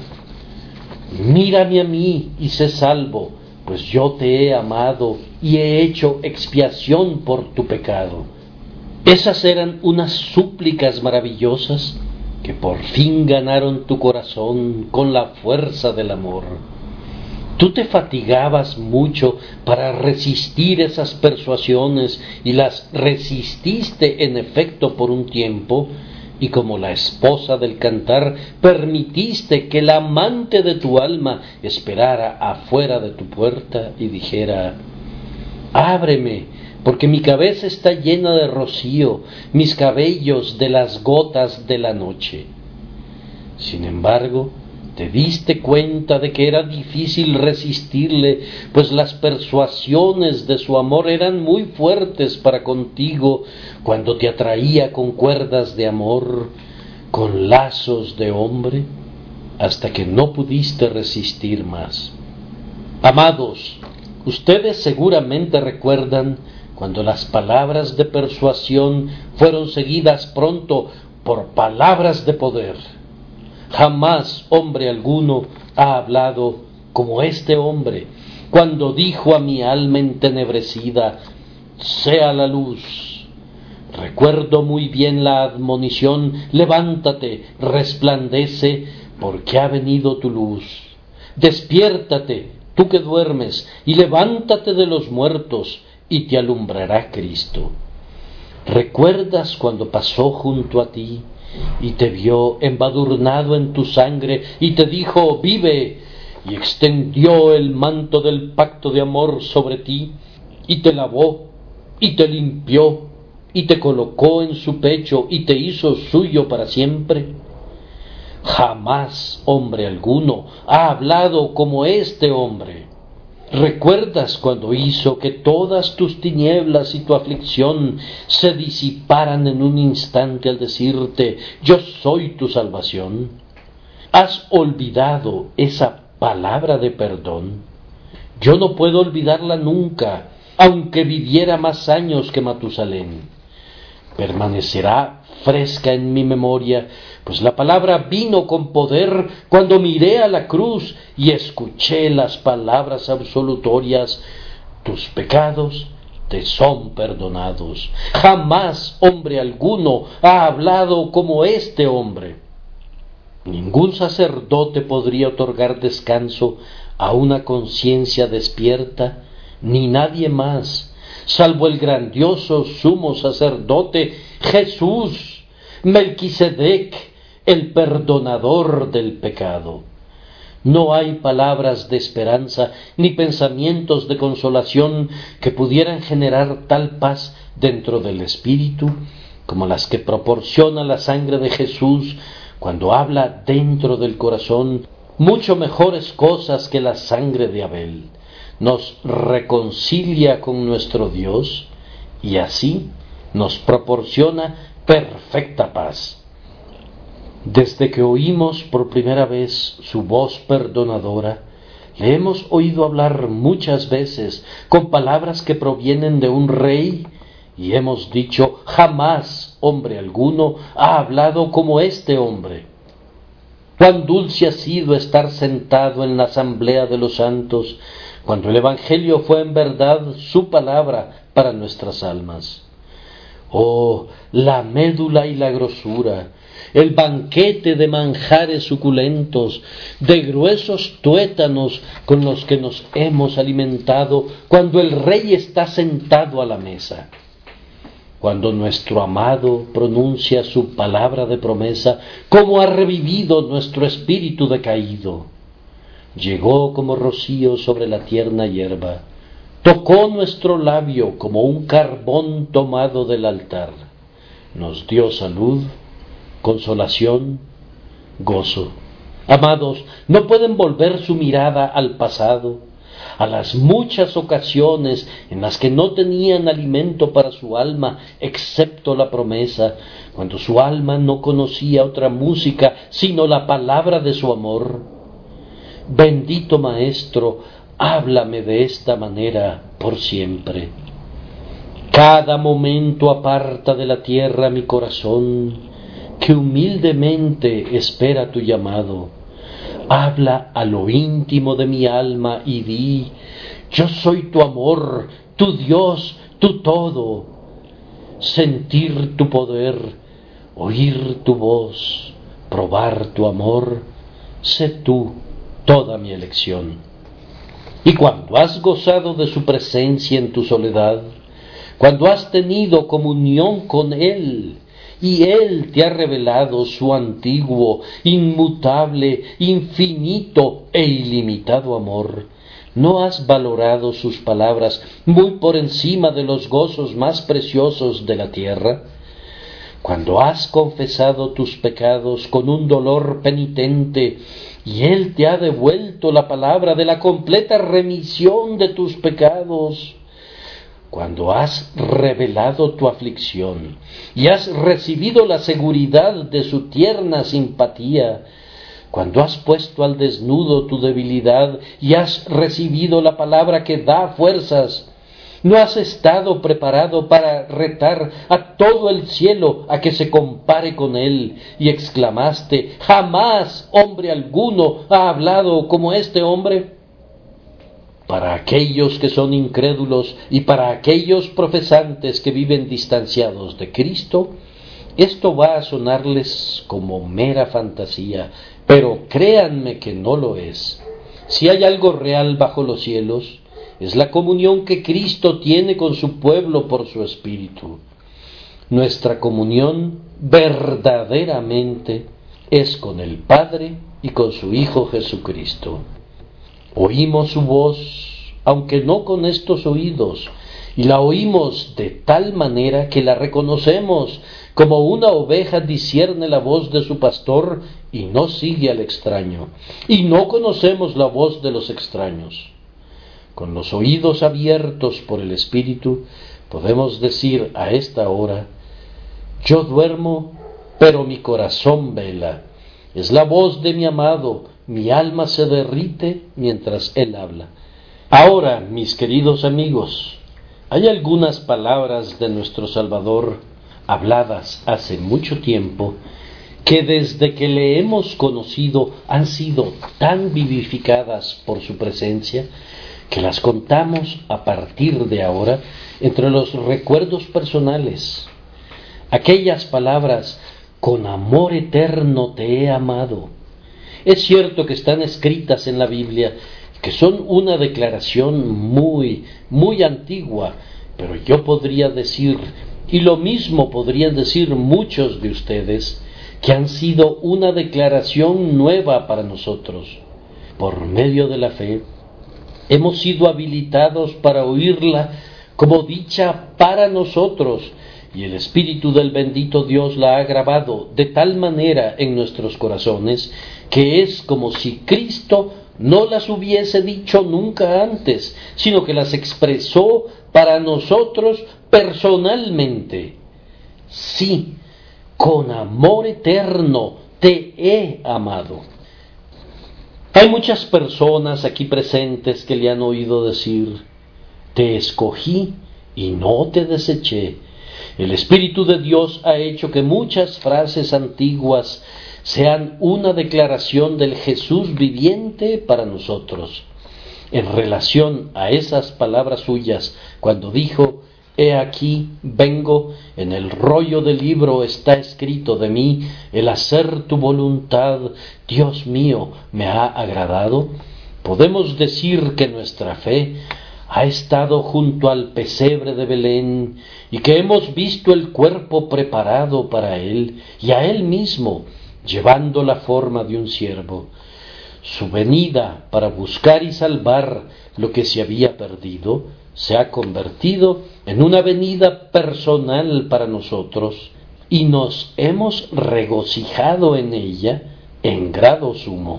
Mírame a mí y sé salvo, pues yo te he amado y he hecho expiación por tu pecado. Esas eran unas súplicas maravillosas que por fin ganaron tu corazón con la fuerza del amor. Tú te fatigabas mucho para resistir esas persuasiones y las resististe en efecto por un tiempo, y como la esposa del cantar permitiste que el amante de tu alma esperara afuera de tu puerta y dijera: ábreme, porque mi cabeza está llena de rocío, mis cabellos de las gotas de la noche. Sin embargo, te diste cuenta de que era difícil resistirle, pues las persuasiones de su amor eran muy fuertes para contigo cuando te atraía con cuerdas de amor, con lazos de hombre, hasta que no pudiste resistir más. Amados, ustedes seguramente recuerdan cuando las palabras de persuasión fueron seguidas pronto por palabras de poder. Jamás hombre alguno ha hablado como este hombre, cuando dijo a mi alma entenebrecida: sea la luz. Recuerdo muy bien la admonición: levántate, resplandece, porque ha venido tu luz. Despiértate, tú que duermes, y levántate de los muertos, y te alumbrará Cristo. ¿Recuerdas cuando pasó junto a ti y te vio embadurnado en tu sangre y te dijo: vive, y extendió el manto del pacto de amor sobre ti, y te lavó, y te limpió, y te colocó en su pecho, y te hizo suyo para siempre? Jamás hombre alguno ha hablado como este hombre. ¿Recuerdas cuando hizo que todas tus tinieblas y tu aflicción se disiparan en un instante al decirte: yo soy tu salvación? ¿Has olvidado esa palabra de perdón? Yo no puedo olvidarla nunca, aunque viviera más años que Matusalén. Permanecerá fresca en mi memoria, pues la palabra vino con poder cuando miré a la cruz y escuché las palabras absolutorias: tus pecados te son perdonados. Jamás hombre alguno ha hablado como este hombre. Ningún sacerdote podría otorgar descanso a una conciencia despierta, ni nadie más, salvo el grandioso sumo sacerdote Jesús, Melquisedec, el perdonador del pecado. No hay palabras de esperanza ni pensamientos de consolación que pudieran generar tal paz dentro del espíritu como las que proporciona la sangre de Jesús cuando habla dentro del corazón mucho mejores cosas que la sangre de Abel. Nos reconcilia con nuestro Dios y así nos proporciona perfecta paz. Desde que oímos por primera vez su voz perdonadora, le hemos oído hablar muchas veces con palabras que provienen de un rey y hemos dicho: jamás hombre alguno ha hablado como este hombre. Cuán dulce ha sido estar sentado en la asamblea de los santos, cuando el Evangelio fue en verdad su palabra para nuestras almas. Oh, la médula y la grosura, el banquete de manjares suculentos, de gruesos tuétanos con los que nos hemos alimentado cuando el Rey está sentado a la mesa. Cuando nuestro amado pronuncia su palabra de promesa, cómo ha revivido nuestro espíritu decaído. Llegó como rocío sobre la tierna hierba, tocó nuestro labio como un carbón tomado del altar, nos dio salud, consolación, gozo. Amados, no pueden volver su mirada al pasado, a las muchas ocasiones en las que no tenían alimento para su alma, excepto la promesa, cuando su alma no conocía otra música sino la palabra de su amor. Bendito Maestro, háblame de esta manera por siempre. Cada momento aparta de la tierra mi corazón, que humildemente espera tu llamado. Habla a lo íntimo de mi alma y di: yo soy tu amor, tu Dios, tu todo. Sentir tu poder, oír tu voz, probar tu amor, sé tú toda mi elección. Y cuando has gozado de su presencia en tu soledad, cuando has tenido comunión con Él, y Él te ha revelado su antiguo, inmutable, infinito e ilimitado amor, ¿no has valorado sus palabras muy por encima de los gozos más preciosos de la tierra? Cuando has confesado tus pecados con un dolor penitente, y Él te ha devuelto la palabra de la completa remisión de tus pecados, cuando has revelado tu aflicción y has recibido la seguridad de su tierna simpatía, cuando has puesto al desnudo tu debilidad y has recibido la palabra que da fuerzas, ¿No has estado preparado para retar a todo el cielo a que se compare con él? Y exclamaste, jamás hombre alguno ha hablado como este hombre. Para aquellos que son incrédulos y para aquellos profesantes que viven distanciados de Cristo, esto va a sonarles como mera fantasía, pero créanme que no lo es. Si hay algo real bajo los cielos, es la comunión que Cristo tiene con su pueblo por su Espíritu. Nuestra comunión verdaderamente es con el Padre y con su Hijo Jesucristo. Oímos su voz, aunque no con estos oídos, y la oímos de tal manera que la reconocemos, como una oveja discierne la voz de su pastor y no sigue al extraño, y no conocemos la voz de los extraños. Con los oídos abiertos por el Espíritu, podemos decir a esta hora, yo duermo, pero mi corazón vela. Es la voz de mi amado, mi alma se derrite mientras él habla. Ahora, mis queridos amigos, hay algunas palabras de nuestro Salvador habladas hace mucho tiempo, que desde que le hemos conocido han sido tan vivificadas por su presencia, que las contamos a partir de ahora entre los recuerdos personales. Aquellas palabras, con amor eterno te he amado. Es cierto que están escritas en la Biblia, que son una declaración muy antigua, pero yo podría decir, y lo mismo podrían decir muchos de ustedes, que han sido una declaración nueva para nosotros. Por medio de la fe, hemos sido habilitados para oírla como dicha para nosotros, y el Espíritu del bendito Dios la ha grabado de tal manera en nuestros corazones, que es como si Cristo no las hubiese dicho nunca antes, sino que las expresó para nosotros personalmente. Sí, con amor eterno te he amado. Hay muchas personas aquí presentes que le han oído decir, te escogí y no te deseché. El Espíritu de Dios ha hecho que muchas frases antiguas sean una declaración del Jesús viviente para nosotros. En relación a esas palabras suyas, cuando dijo, he aquí, vengo, en el rollo del libro está escrito de mí, el hacer tu voluntad, Dios mío, me ha agradado, podemos decir que nuestra fe ha estado junto al pesebre de Belén y que hemos visto el cuerpo preparado para él y a él mismo, llevando la forma de un siervo. Su venida para buscar y salvar lo que se había perdido se ha convertido en una venida personal para nosotros y nos hemos regocijado en ella en grado sumo.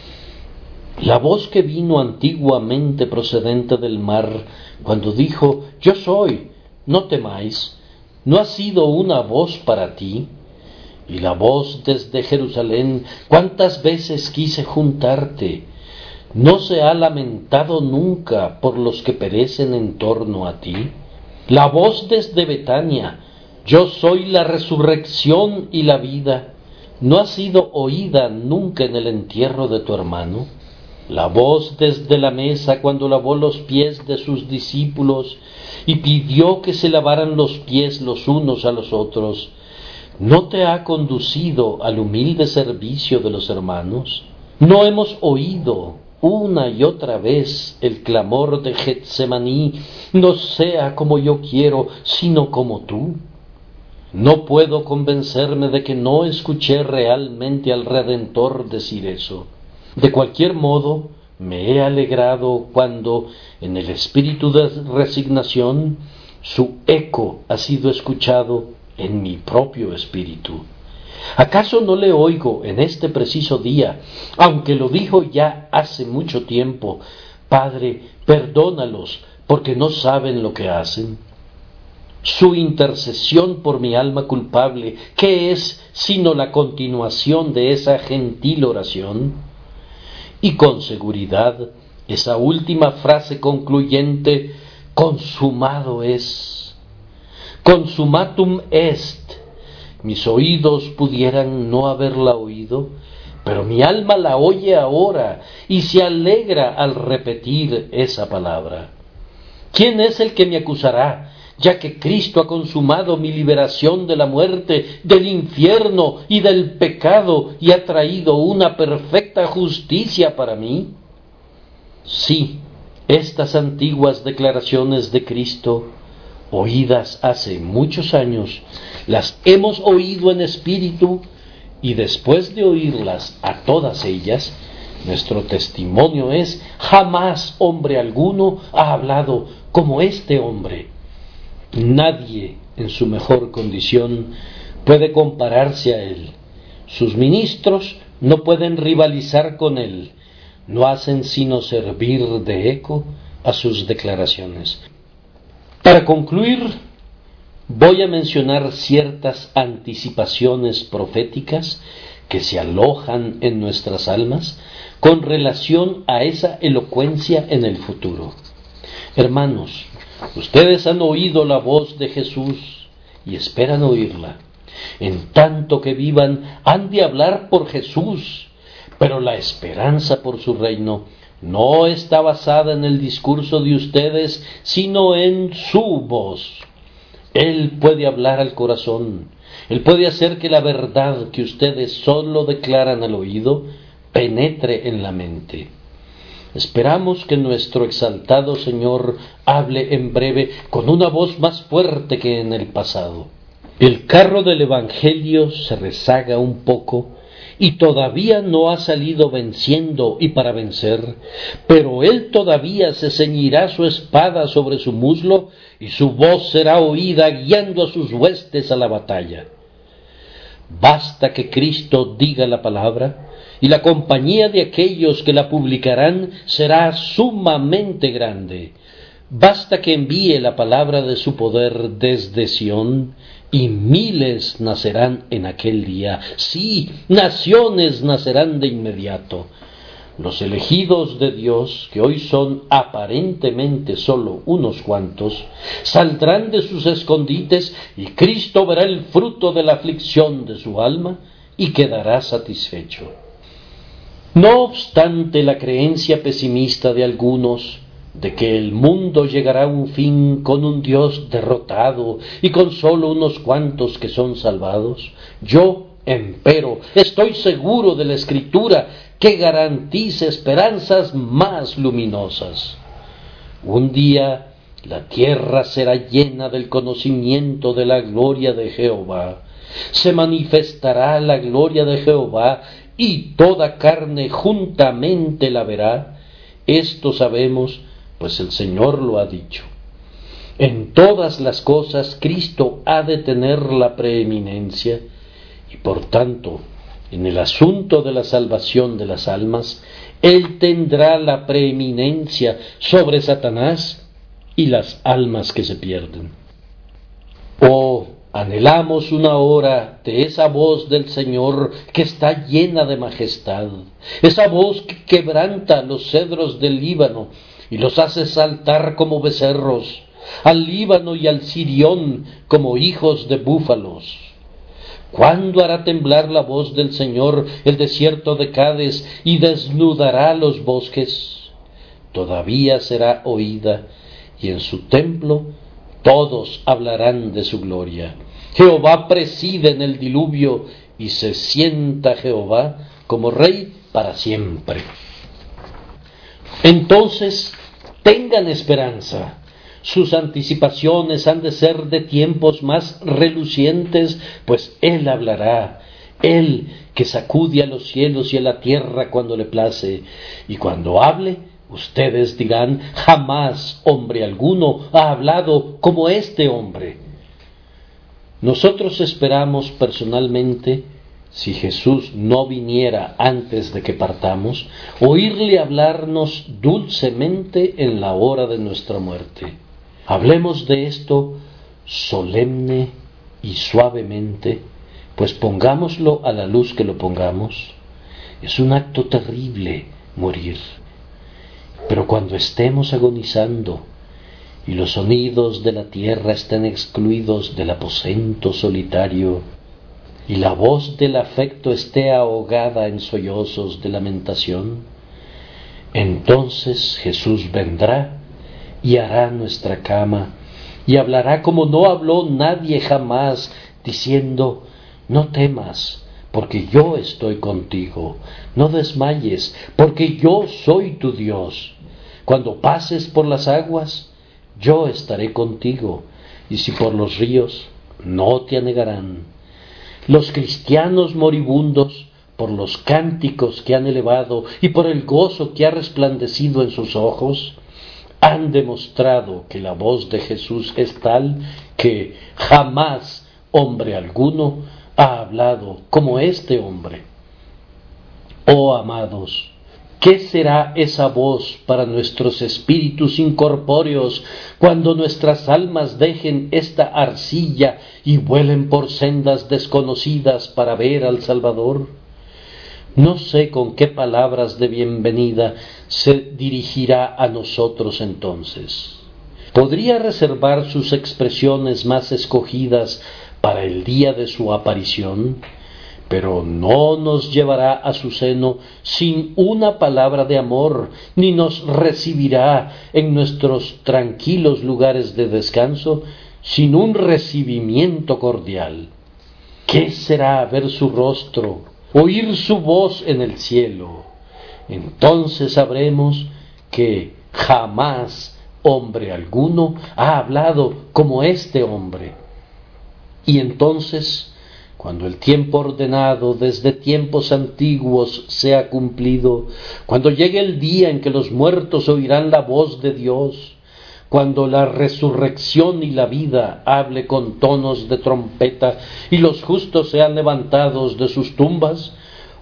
La voz que vino antiguamente procedente del mar, cuando dijo, yo soy, no temáis, ¿no ha sido una voz para ti? Y la voz desde Jerusalén, ¿cuántas veces quise juntarte? ¿No se ha lamentado nunca por los que perecen en torno a ti? La voz desde Betania, yo soy la resurrección y la vida, ¿no ha sido oída nunca en el entierro de tu hermano? La voz desde la mesa cuando lavó los pies de sus discípulos y pidió que se lavaran los pies los unos a los otros, ¿no te ha conducido al humilde servicio de los hermanos? ¿No hemos oído una y otra vez el clamor de Getsemaní, no sea como yo quiero, sino como tú? No puedo convencerme de que no escuché realmente al Redentor decir eso. De cualquier modo, me he alegrado cuando, en el espíritu de resignación, su eco ha sido escuchado en mi propio espíritu. ¿Acaso no le oigo en este preciso día, aunque lo dijo ya hace mucho tiempo, Padre, perdónalos, porque no saben lo que hacen? Su intercesión por mi alma culpable, ¿qué es sino la continuación de esa gentil oración? Y con seguridad, esa última frase concluyente, consumado es, consumatum est. Mis oídos pudieran no haberla oído, pero mi alma la oye ahora y se alegra al repetir esa palabra. ¿Quién es el que me acusará, ya que Cristo ha consumado mi liberación de la muerte, del infierno y del pecado, y ha traído una perfecta justicia para mí? Sí, estas antiguas declaraciones de Cristo, oídas hace muchos años, las hemos oído en espíritu, y después de oírlas a todas ellas, nuestro testimonio es: jamás hombre alguno ha hablado como este hombre. Nadie en su mejor condición puede compararse a él. Sus ministros no pueden rivalizar con él. No hacen sino servir de eco a sus declaraciones. Para concluir, voy a mencionar ciertas anticipaciones proféticas que se alojan en nuestras almas con relación a esa elocuencia en el futuro. Hermanos, ustedes han oído la voz de Jesús y esperan oírla. En tanto que vivan, han de hablar por Jesús, pero la esperanza por su reino no está basada en el discurso de ustedes, sino en su voz. Él puede hablar al corazón, Él puede hacer que la verdad que ustedes solo declaran al oído penetre en la mente. Esperamos que nuestro exaltado Señor hable en breve con una voz más fuerte que en el pasado. El carro del Evangelio se rezaga un poco y todavía no ha salido venciendo y para vencer, pero él todavía se ceñirá su espada sobre su muslo y su voz será oída guiando a sus huestes a la batalla. Basta que Cristo diga la palabra y la compañía de aquellos que la publicarán será sumamente grande. Basta que envíe la palabra de su poder desde Sión, y miles nacerán en aquel día. Sí, naciones nacerán de inmediato. Los elegidos de Dios, que hoy son aparentemente solo unos cuantos, saldrán de sus escondites y Cristo verá el fruto de la aflicción de su alma y quedará satisfecho. No obstante la creencia pesimista de algunos de que el mundo llegará a un fin con un Dios derrotado y con solo unos cuantos que son salvados, yo, empero, estoy seguro de la Escritura que garantiza esperanzas más luminosas. Un día la tierra será llena del conocimiento de la gloria de Jehová. Se manifestará la gloria de Jehová y toda carne juntamente la verá. Esto sabemos, pues el Señor lo ha dicho. En todas las cosas Cristo ha de tener la preeminencia y por tanto, en el asunto de la salvación de las almas, Él tendrá la preeminencia sobre Satanás y las almas que se pierden. Oh, anhelamos una hora de esa voz del Señor que está llena de majestad, esa voz que quebranta los cedros del Líbano y los hace saltar como becerros, al Líbano y al Sirión como hijos de búfalos. ¿Cuándo hará temblar la voz del Señor el desierto de Cades y desnudará los bosques? Todavía será oída, y en su templo todos hablarán de su gloria. Jehová preside en el diluvio, y se sienta Jehová como Rey para siempre. Entonces, tengan esperanza. Sus anticipaciones han de ser de tiempos más relucientes, pues Él hablará, Él que sacude a los cielos y a la tierra cuando le place, y cuando hable, ustedes dirán: jamás hombre alguno ha hablado como este hombre. Nosotros esperamos personalmente, si Jesús no viniera antes de que partamos, oírle hablarnos dulcemente en la hora de nuestra muerte. Hablemos de esto solemne y suavemente, pues pongámoslo a la luz que lo pongamos. Es un acto terrible morir, pero cuando estemos agonizando, y los sonidos de la tierra estén excluidos del aposento solitario, y la voz del afecto esté ahogada en sollozos de lamentación, entonces Jesús vendrá y hará nuestra cama, y hablará como no habló nadie jamás, diciendo: no temas, porque yo estoy contigo, no desmayes, porque yo soy tu Dios. Cuando pases por las aguas, yo estaré contigo, y si por los ríos, no te anegarán. Los cristianos moribundos, por los cánticos que han elevado y por el gozo que ha resplandecido en sus ojos, han demostrado que la voz de Jesús es tal que jamás hombre alguno ha hablado como este hombre. Oh amados, ¿qué será esa voz para nuestros espíritus incorpóreos cuando nuestras almas dejen esta arcilla y vuelen por sendas desconocidas para ver al Salvador? No sé con qué palabras de bienvenida se dirigirá a nosotros entonces. Podría reservar sus expresiones más escogidas para el día de su aparición, pero no nos llevará a su seno sin una palabra de amor, ni nos recibirá en nuestros tranquilos lugares de descanso sin un recibimiento cordial. ¿Qué será ver su rostro, oír su voz en el cielo? Entonces sabremos que jamás hombre alguno ha hablado como este hombre. Y entonces, cuando el tiempo ordenado desde tiempos antiguos sea cumplido, cuando llegue el día en que los muertos oirán la voz de Dios, cuando la resurrección y la vida hable con tonos de trompeta y los justos sean levantados de sus tumbas,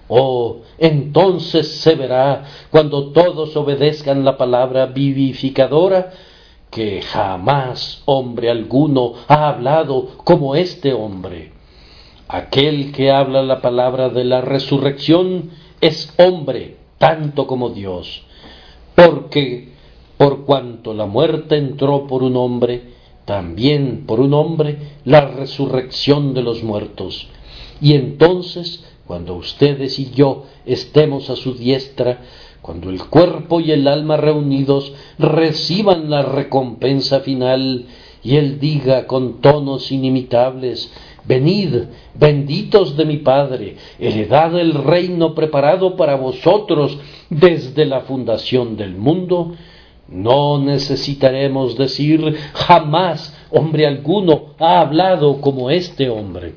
entonces se verá, cuando todos obedezcan la palabra vivificadora, que jamás hombre alguno ha hablado como este hombre. Aquel que habla la palabra de la resurrección es hombre tanto como Dios, porque por cuanto la muerte entró por un hombre, también por un hombre la resurrección de los muertos. Y entonces, cuando ustedes y yo estemos a su diestra, cuando el cuerpo y el alma reunidos reciban la recompensa final, y Él diga con tonos inimitables: venid, benditos de mi Padre, heredad el reino preparado para vosotros desde la fundación del mundo, no necesitaremos decir: jamás hombre alguno ha hablado como este hombre.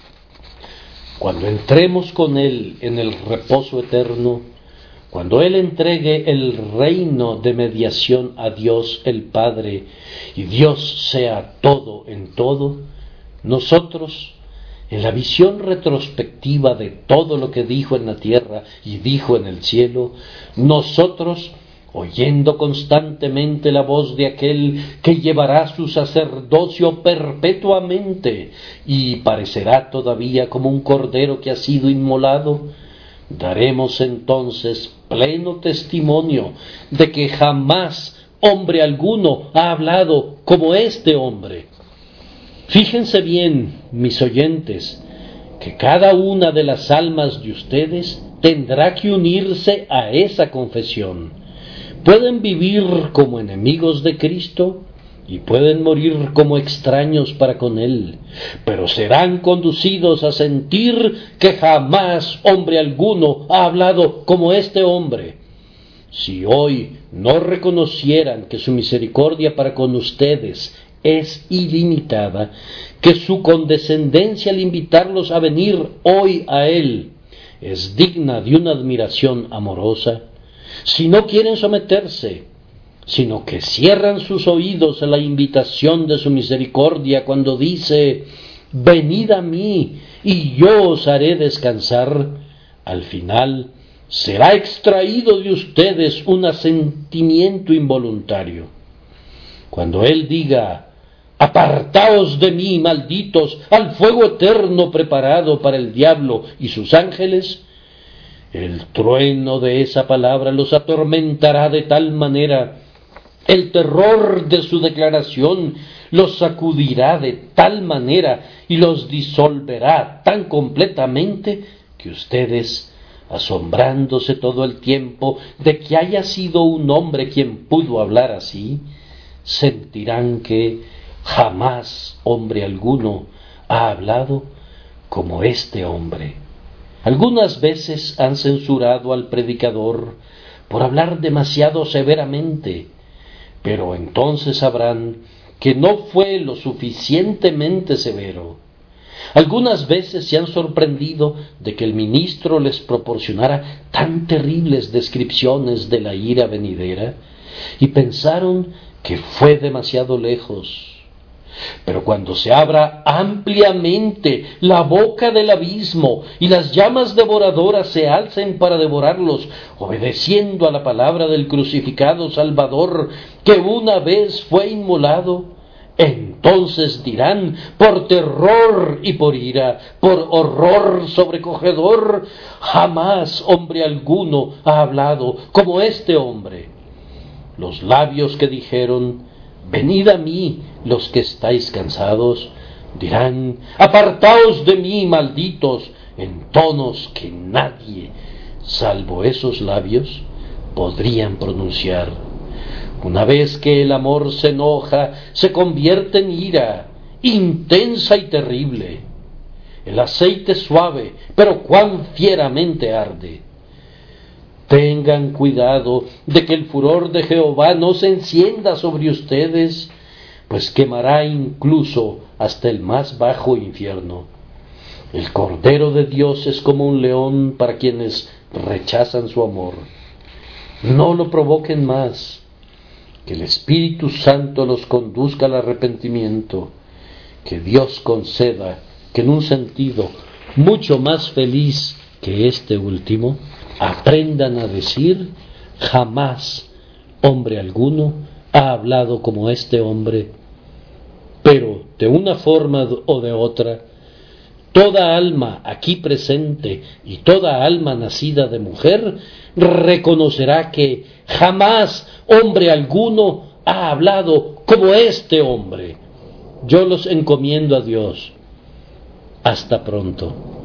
Cuando entremos con Él en el reposo eterno, cuando Él entregue el reino de mediación a Dios el Padre y Dios sea todo en todo, nosotros, en la visión retrospectiva de todo lo que dijo en la tierra y dijo en el cielo, nosotros, oyendo constantemente la voz de aquel que llevará su sacerdocio perpetuamente y parecerá todavía como un cordero que ha sido inmolado, daremos entonces pleno testimonio de que jamás hombre alguno ha hablado como este hombre. Fíjense bien, mis oyentes, que cada una de las almas de ustedes tendrá que unirse a esa confesión. Pueden vivir como enemigos de Cristo y pueden morir como extraños para con Él, pero serán conducidos a sentir que jamás hombre alguno ha hablado como este hombre. Si hoy no reconocieran que su misericordia para con ustedes es ilimitada, que su condescendencia al invitarlos a venir hoy a Él es digna de una admiración amorosa, si no quieren someterse, sino que cierran sus oídos a la invitación de su misericordia cuando dice: venid a mí y yo os haré descansar, al final será extraído de ustedes un asentimiento involuntario. Cuando Él diga: apartaos de mí, malditos, al fuego eterno preparado para el diablo y sus ángeles, el trueno de esa palabra los atormentará de tal manera El terror de su declaración los sacudirá de tal manera y los disolverá tan completamente que ustedes, asombrándose todo el tiempo de que haya sido un hombre quien pudo hablar así, sentirán que jamás hombre alguno ha hablado como este hombre. Algunas veces han censurado al predicador por hablar demasiado severamente, pero entonces sabrán que no fue lo suficientemente severo. Algunas veces se han sorprendido de que el ministro les proporcionara tan terribles descripciones de la ira venidera y pensaron que fue demasiado lejos. Pero cuando se abra ampliamente la boca del abismo y las llamas devoradoras se alcen para devorarlos, obedeciendo a la palabra del crucificado Salvador que una vez fue inmolado, entonces dirán, por terror y por ira, por horror sobrecogedor, jamás hombre alguno ha hablado como este hombre. Los labios que dijeron, venid a mí los que estáis cansados, dirán, apartaos de mí, malditos, en tonos que nadie, salvo esos labios, podrían pronunciar. Una vez que el amor se enoja, se convierte en ira, intensa y terrible. El aceite suave, pero cuán fieramente arde. Tengan cuidado de que el furor de Jehová no se encienda sobre ustedes, pues quemará incluso hasta el más bajo infierno. El Cordero de Dios es como un león para quienes rechazan su amor. No lo provoquen más. Que el Espíritu Santo los conduzca al arrepentimiento. Que Dios conceda que en un sentido mucho más feliz que este último, aprendan a decir, jamás hombre alguno ha hablado como este hombre, pero de una forma o de otra, toda alma aquí presente y toda alma nacida de mujer reconocerá que jamás hombre alguno ha hablado como este hombre. Yo los encomiendo a Dios. Hasta pronto.